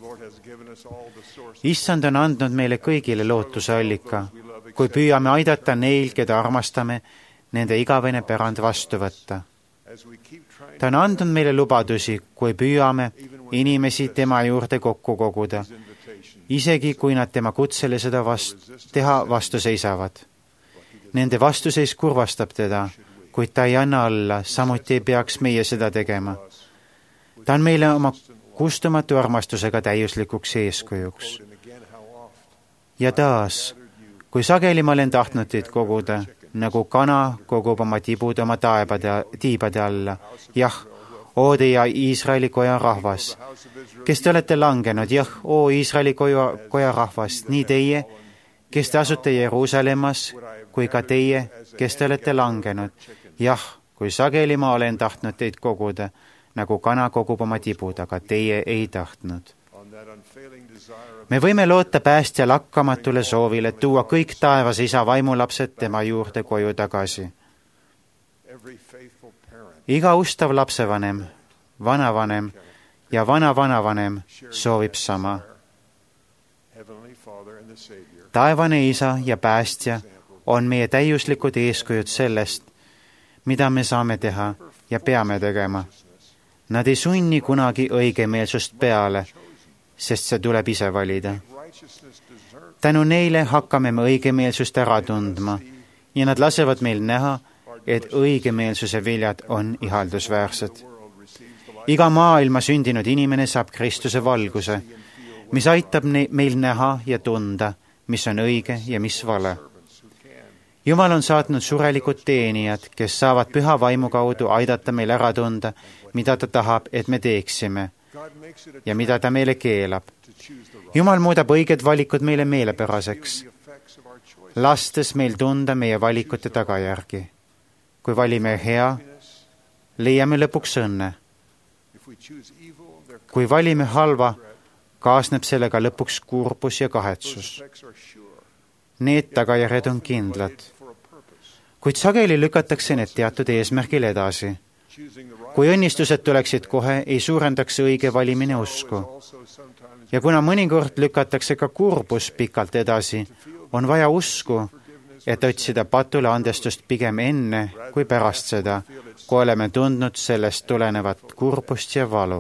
Issand on andnud meile kõigile lootuse allika, kui püüame aidata neil, keda armastame, nende igavene pärand vastu võtta. Ta on andnud meile lubadusi, kui püüame inimesi tema juurde kokku koguda, isegi kui nad tema kutsele seda teha vastu seisavad. Nende vastuseis kurvastab teda, kuid ta ei anna alla, samuti ei peaks meie seda tegema. Ta on meile oma kustumatu armastusega täiuslikuks eeskujuks. Ja taas, kui sageli ma olen tahtnud teid koguda, nagu kana kogub oma tibud oma tiibade alla, jah, oo teie Iisraeli koja rahvas, kes te olete langenud, jah, oo Iisraeli koja rahvas, nii teie, kes te asute Jeruusalemmas, kui ka teie, kes te olete langenud, jah, kui sageli ma olen tahtnud teid koguda, nagu kana kogub oma tibud, aga teie ei tahtnud. Me võime loota päästja lakkamatule soovile tuua kõik taevas isa vaimulapsed tema juurde koju tagasi. Iga ustav lapsevanem, vanavanem ja vana-vanavanem soovib sama. Taevane isa ja päästja on meie täiuslikud eeskujud sellest, mida me saame teha ja peame tegema. Nad ei sunni kunagi õigemeelsust peale, sest see tuleb ise valida. Tänu neile hakkame me õigemeelsust ära tundma ja nad lasevad meil näha, et õigemeelsuse viljad on ihaldusväärsed. Iga maailma sündinud inimene saab Kristuse valguse, mis aitab meil näha ja tunda, mis on õige ja mis vale. Jumal on saatnud surelikud teenijad, kes saavad püha vaimu kaudu aidata meil ära tunda, mida ta tahab, et me teeksime ja mida ta meile keelab. Jumal muudab õiged valikud meile meelepäraseks, lastes meil tunda meie valikute tagajärgi. Kui valime hea, leiame lõpuks õnne. Kui valime halva, kaasneb sellega lõpuks kurbus ja kahetsus. Need tagajärjed on kindlad, kuid sageli lükatakse need teatud eesmärgil edasi. Kui õnnistused tuleksid kohe, ei suurendaks õige valimine usku. Ja kuna mõnikord lükatakse ka kurbus pikalt edasi, on vaja usku, et otsida patule andestust pigem enne kui pärast seda, kui oleme tundnud sellest tulenevat kurbust ja valu.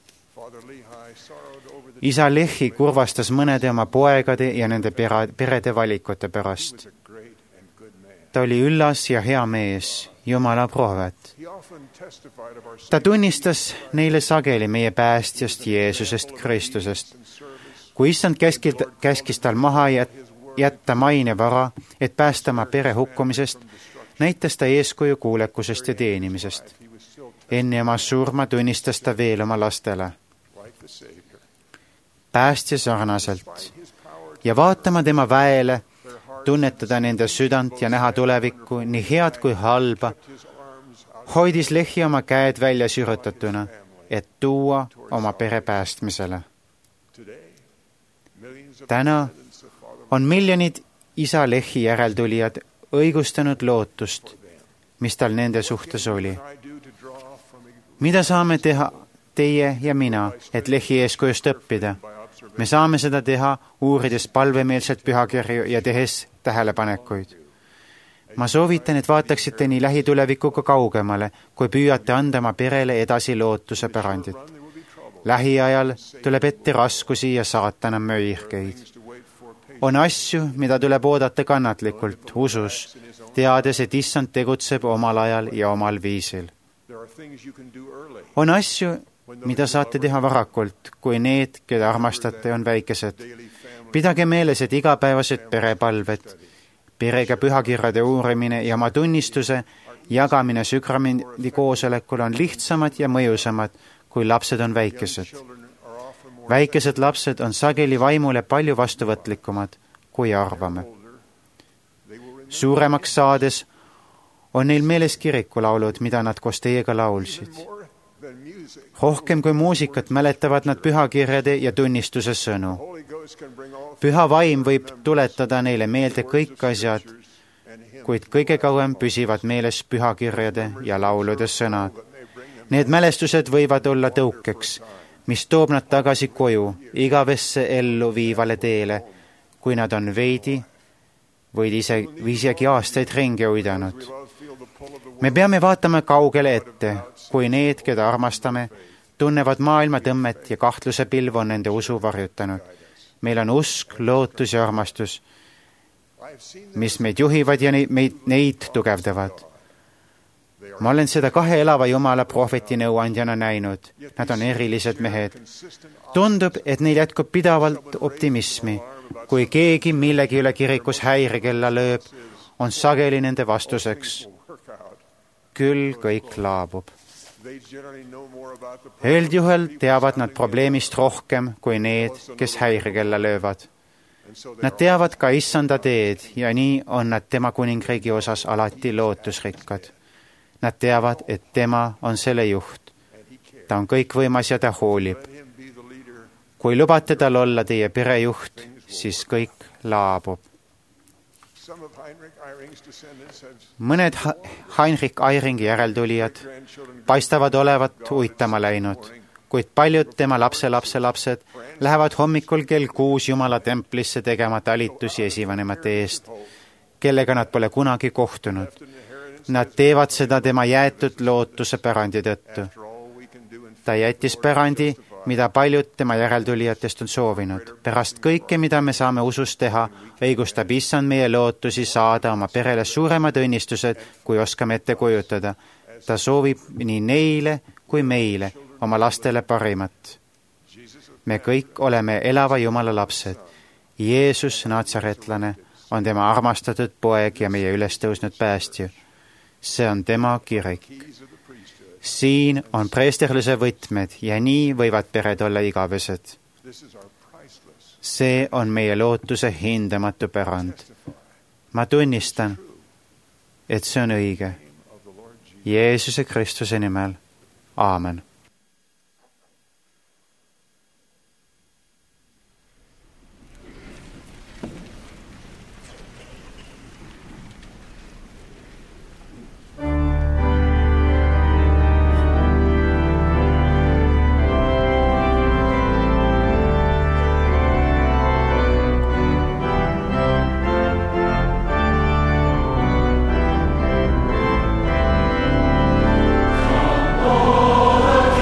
Isa Lehi kurvastas mõnede oma poegade ja nende perede valikute pärast. Ta oli üllas ja hea mees, Jumala prohvet. Ta tunnistas neile sageli meie päästjast Jeesusest Kristusest. Kui issand käskis tal maha jätta mainevara, et päästa oma pere hukkumisest, näitas ta eeskuju kuulekusest ja teenimisest. Enne oma surma tunnistas ta veel oma lastele. Päästja sarnaselt ja vaatama tema väele, tunnetada nende südant ja näha tulevikku, nii head kui halba, hoidis Lehi oma käed välja sürutatuna, et tuua oma pere päästmisele. Täna on miljonid isa Lehi järeltulijad õigustanud lootust, mis tal nende suhtes oli. Mida saame teha teie ja mina, et Lehi eeskujust õppida? Me saame seda teha, uurides palvemeelset pühakirju ja tehes tähelepanekuid. Ma soovitan, et vaataksite nii lähitulevikuga kaugemale, kui püüate anda oma perele edasi lootuse pärandit. Lähiajal tuleb ette raskusi ja saatana möirgeid. On asju, mida tuleb oodata kannatlikult, usus, teades, et issand tegutseb omal ajal ja omal viisil. On asju, mida saate teha varakult, kui need, keda armastate, on väikesed. Pidage meeles, et igapäevased perepalved, perega pühakirjade uurimine ja oma tunnistuse jagamine sükramendi koosolekul on lihtsamad ja mõjusamad, kui lapsed on väikesed. Väikesed lapsed on sageli vaimule palju vastuvõtlikumad, kui arvame. Suuremaks saades on neil meeles kirikulaulud, mida nad koos teiega laulsid. Rohkem kui muusikat mäletavad nad pühakirjade ja tunnistuse sõnu. Püha vaim võib tuletada neile meelde kõik asjad, kuid kõige kauem püsivad meeles pühakirjade ja laulude sõnad. Need mälestused võivad olla tõukeks, mis toob nad tagasi koju, igavesse ellu viivale teele, kui nad on veidi või isegi aastaid ringi uidanud. Me peame vaatama kaugele ette, kui need, keda armastame, tunnevad maailma tõmmet ja kahtluse pilv on nende usu varjutanud. Meil on usk, lootus ja armastus, mis meid juhivad ja neid tugevdavad. Ma olen seda 2 elava Jumala prohveti nõuandjana näinud. Nad on erilised mehed. Tundub, et neil jätkub pidavalt optimismi. Kui keegi millegi üle kirikus häirekella lööb, on sageli nende vastuseks. Küll kõik laabub. Üldjuhul teavad nad probleemist rohkem kui need, kes häirekella löövad. Nad teavad ka issanda teed ja nii on nad tema kuningriigi osas alati lootusrikkad. Nad teavad, et tema on selle juht. Ta on kõikvõimas ja ta hoolib. Kui lubate tal olla teie perejuht, siis kõik laabub. Mõned Heinrich Eyringi järeltulijad paistavad olevat uitama läinud, kuid paljud tema lapselapselapsed lähevad hommikul kell 6 Jumala templisse tegema talitusi esivanemate eest, kellega nad pole kunagi kohtunud. Nad teevad seda tema jäetud lootuse pärandi tõttu. Ta jättis pärandi, mida paljud tema järeltulijatest on soovinud. Pärast kõike, mida me saame usus teha, õigustab issand meie lootusi saada oma perele suuremad õnnistused, kui oskame ette kujutada. Ta soovib nii neile kui meile, oma lastele parimat. Me kõik oleme elava Jumala lapsed. Jeesus, natsaretlane, on tema armastatud poeg ja meie ülestõusnud päästja. See on tema kirik. Siin on preesterluse võtmed ja nii võivad pered olla igavesed. See on meie lootuse hindamatu pärand. Ma tunnistan, et see on õige. Jeesuse Kristuse nimel. Aamen. Lord.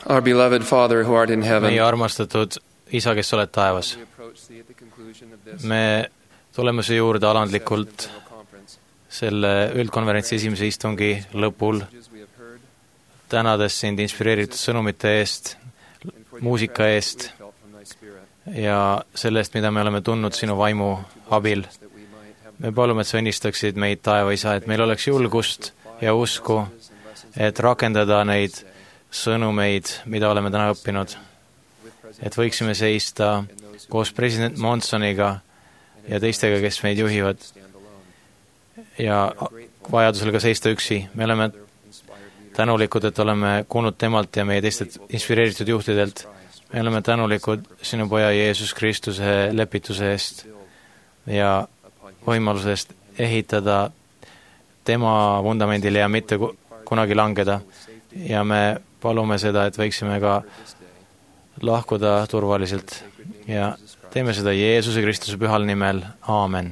Our beloved Father who art in heaven, meie armastatud Isa, kes oled taevas, me tuleme su juurde alandlikult selle üldkonverentsi esimese istungi lõpul, tänades sind inspireeritud sõnumite eest, muusika eest ja selle eest, mida me oleme tundnud sinu vaimu abil. Me palume, et sa õnnistaksid meid, taeva Isa, et meil oleks julgust ja usku, et rakendada neid sõnumeid, mida oleme täna õppinud. Et võiksime seista koos president Monsoniga ja teistega, kes meid juhivad ja vajadusel ka seista üksi. Me oleme tänulikud, et oleme kuulnud temalt ja meie teistelt inspireeritud juhtidelt. Me oleme tänulikud sinu poja Jeesus Kristuse lepituse eest ja võimaluse eest ehitada tema vundamendile ja mitte kunagi langeda. Ja me palume seda, et võiksime ka lahkuda turvaliselt ja teeme seda Jeesuse Kristuse pühal nimel. Aamen.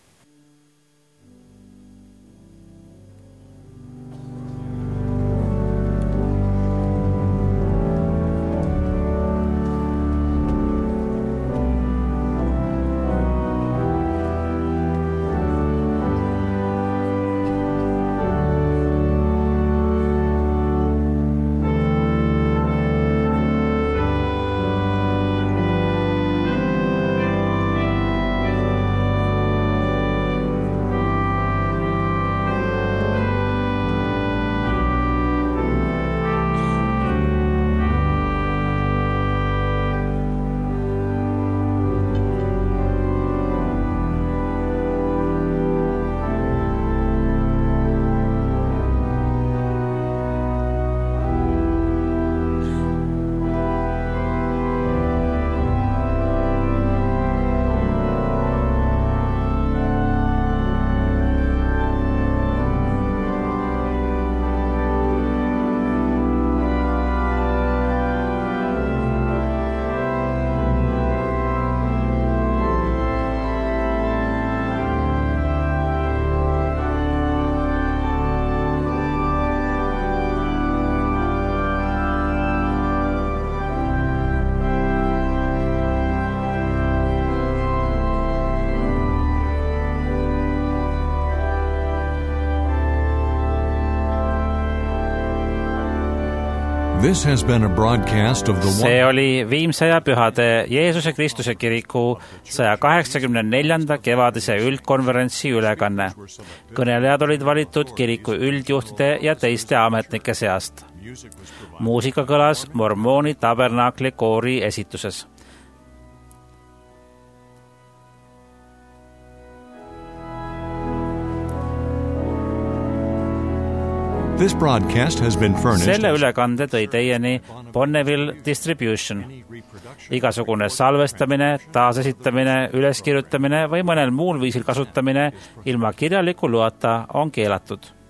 See oli Viimsaja pühade Jeesuse Kristuse kiriku 184. kevadise üldkonverentsi ülekanne. Kõnelejad olid valitud kiriku üldjuhtide ja teiste ametnike seast. Muusika kõlas Mormooni tabernaakli koori esituses. Selle ülekande tõi teieni Bonneville Distribution. Igasugune salvestamine, taasesitamine, üleskirjutamine või mõnel muul viisil kasutamine ilma kirjaliku loata on keelatud.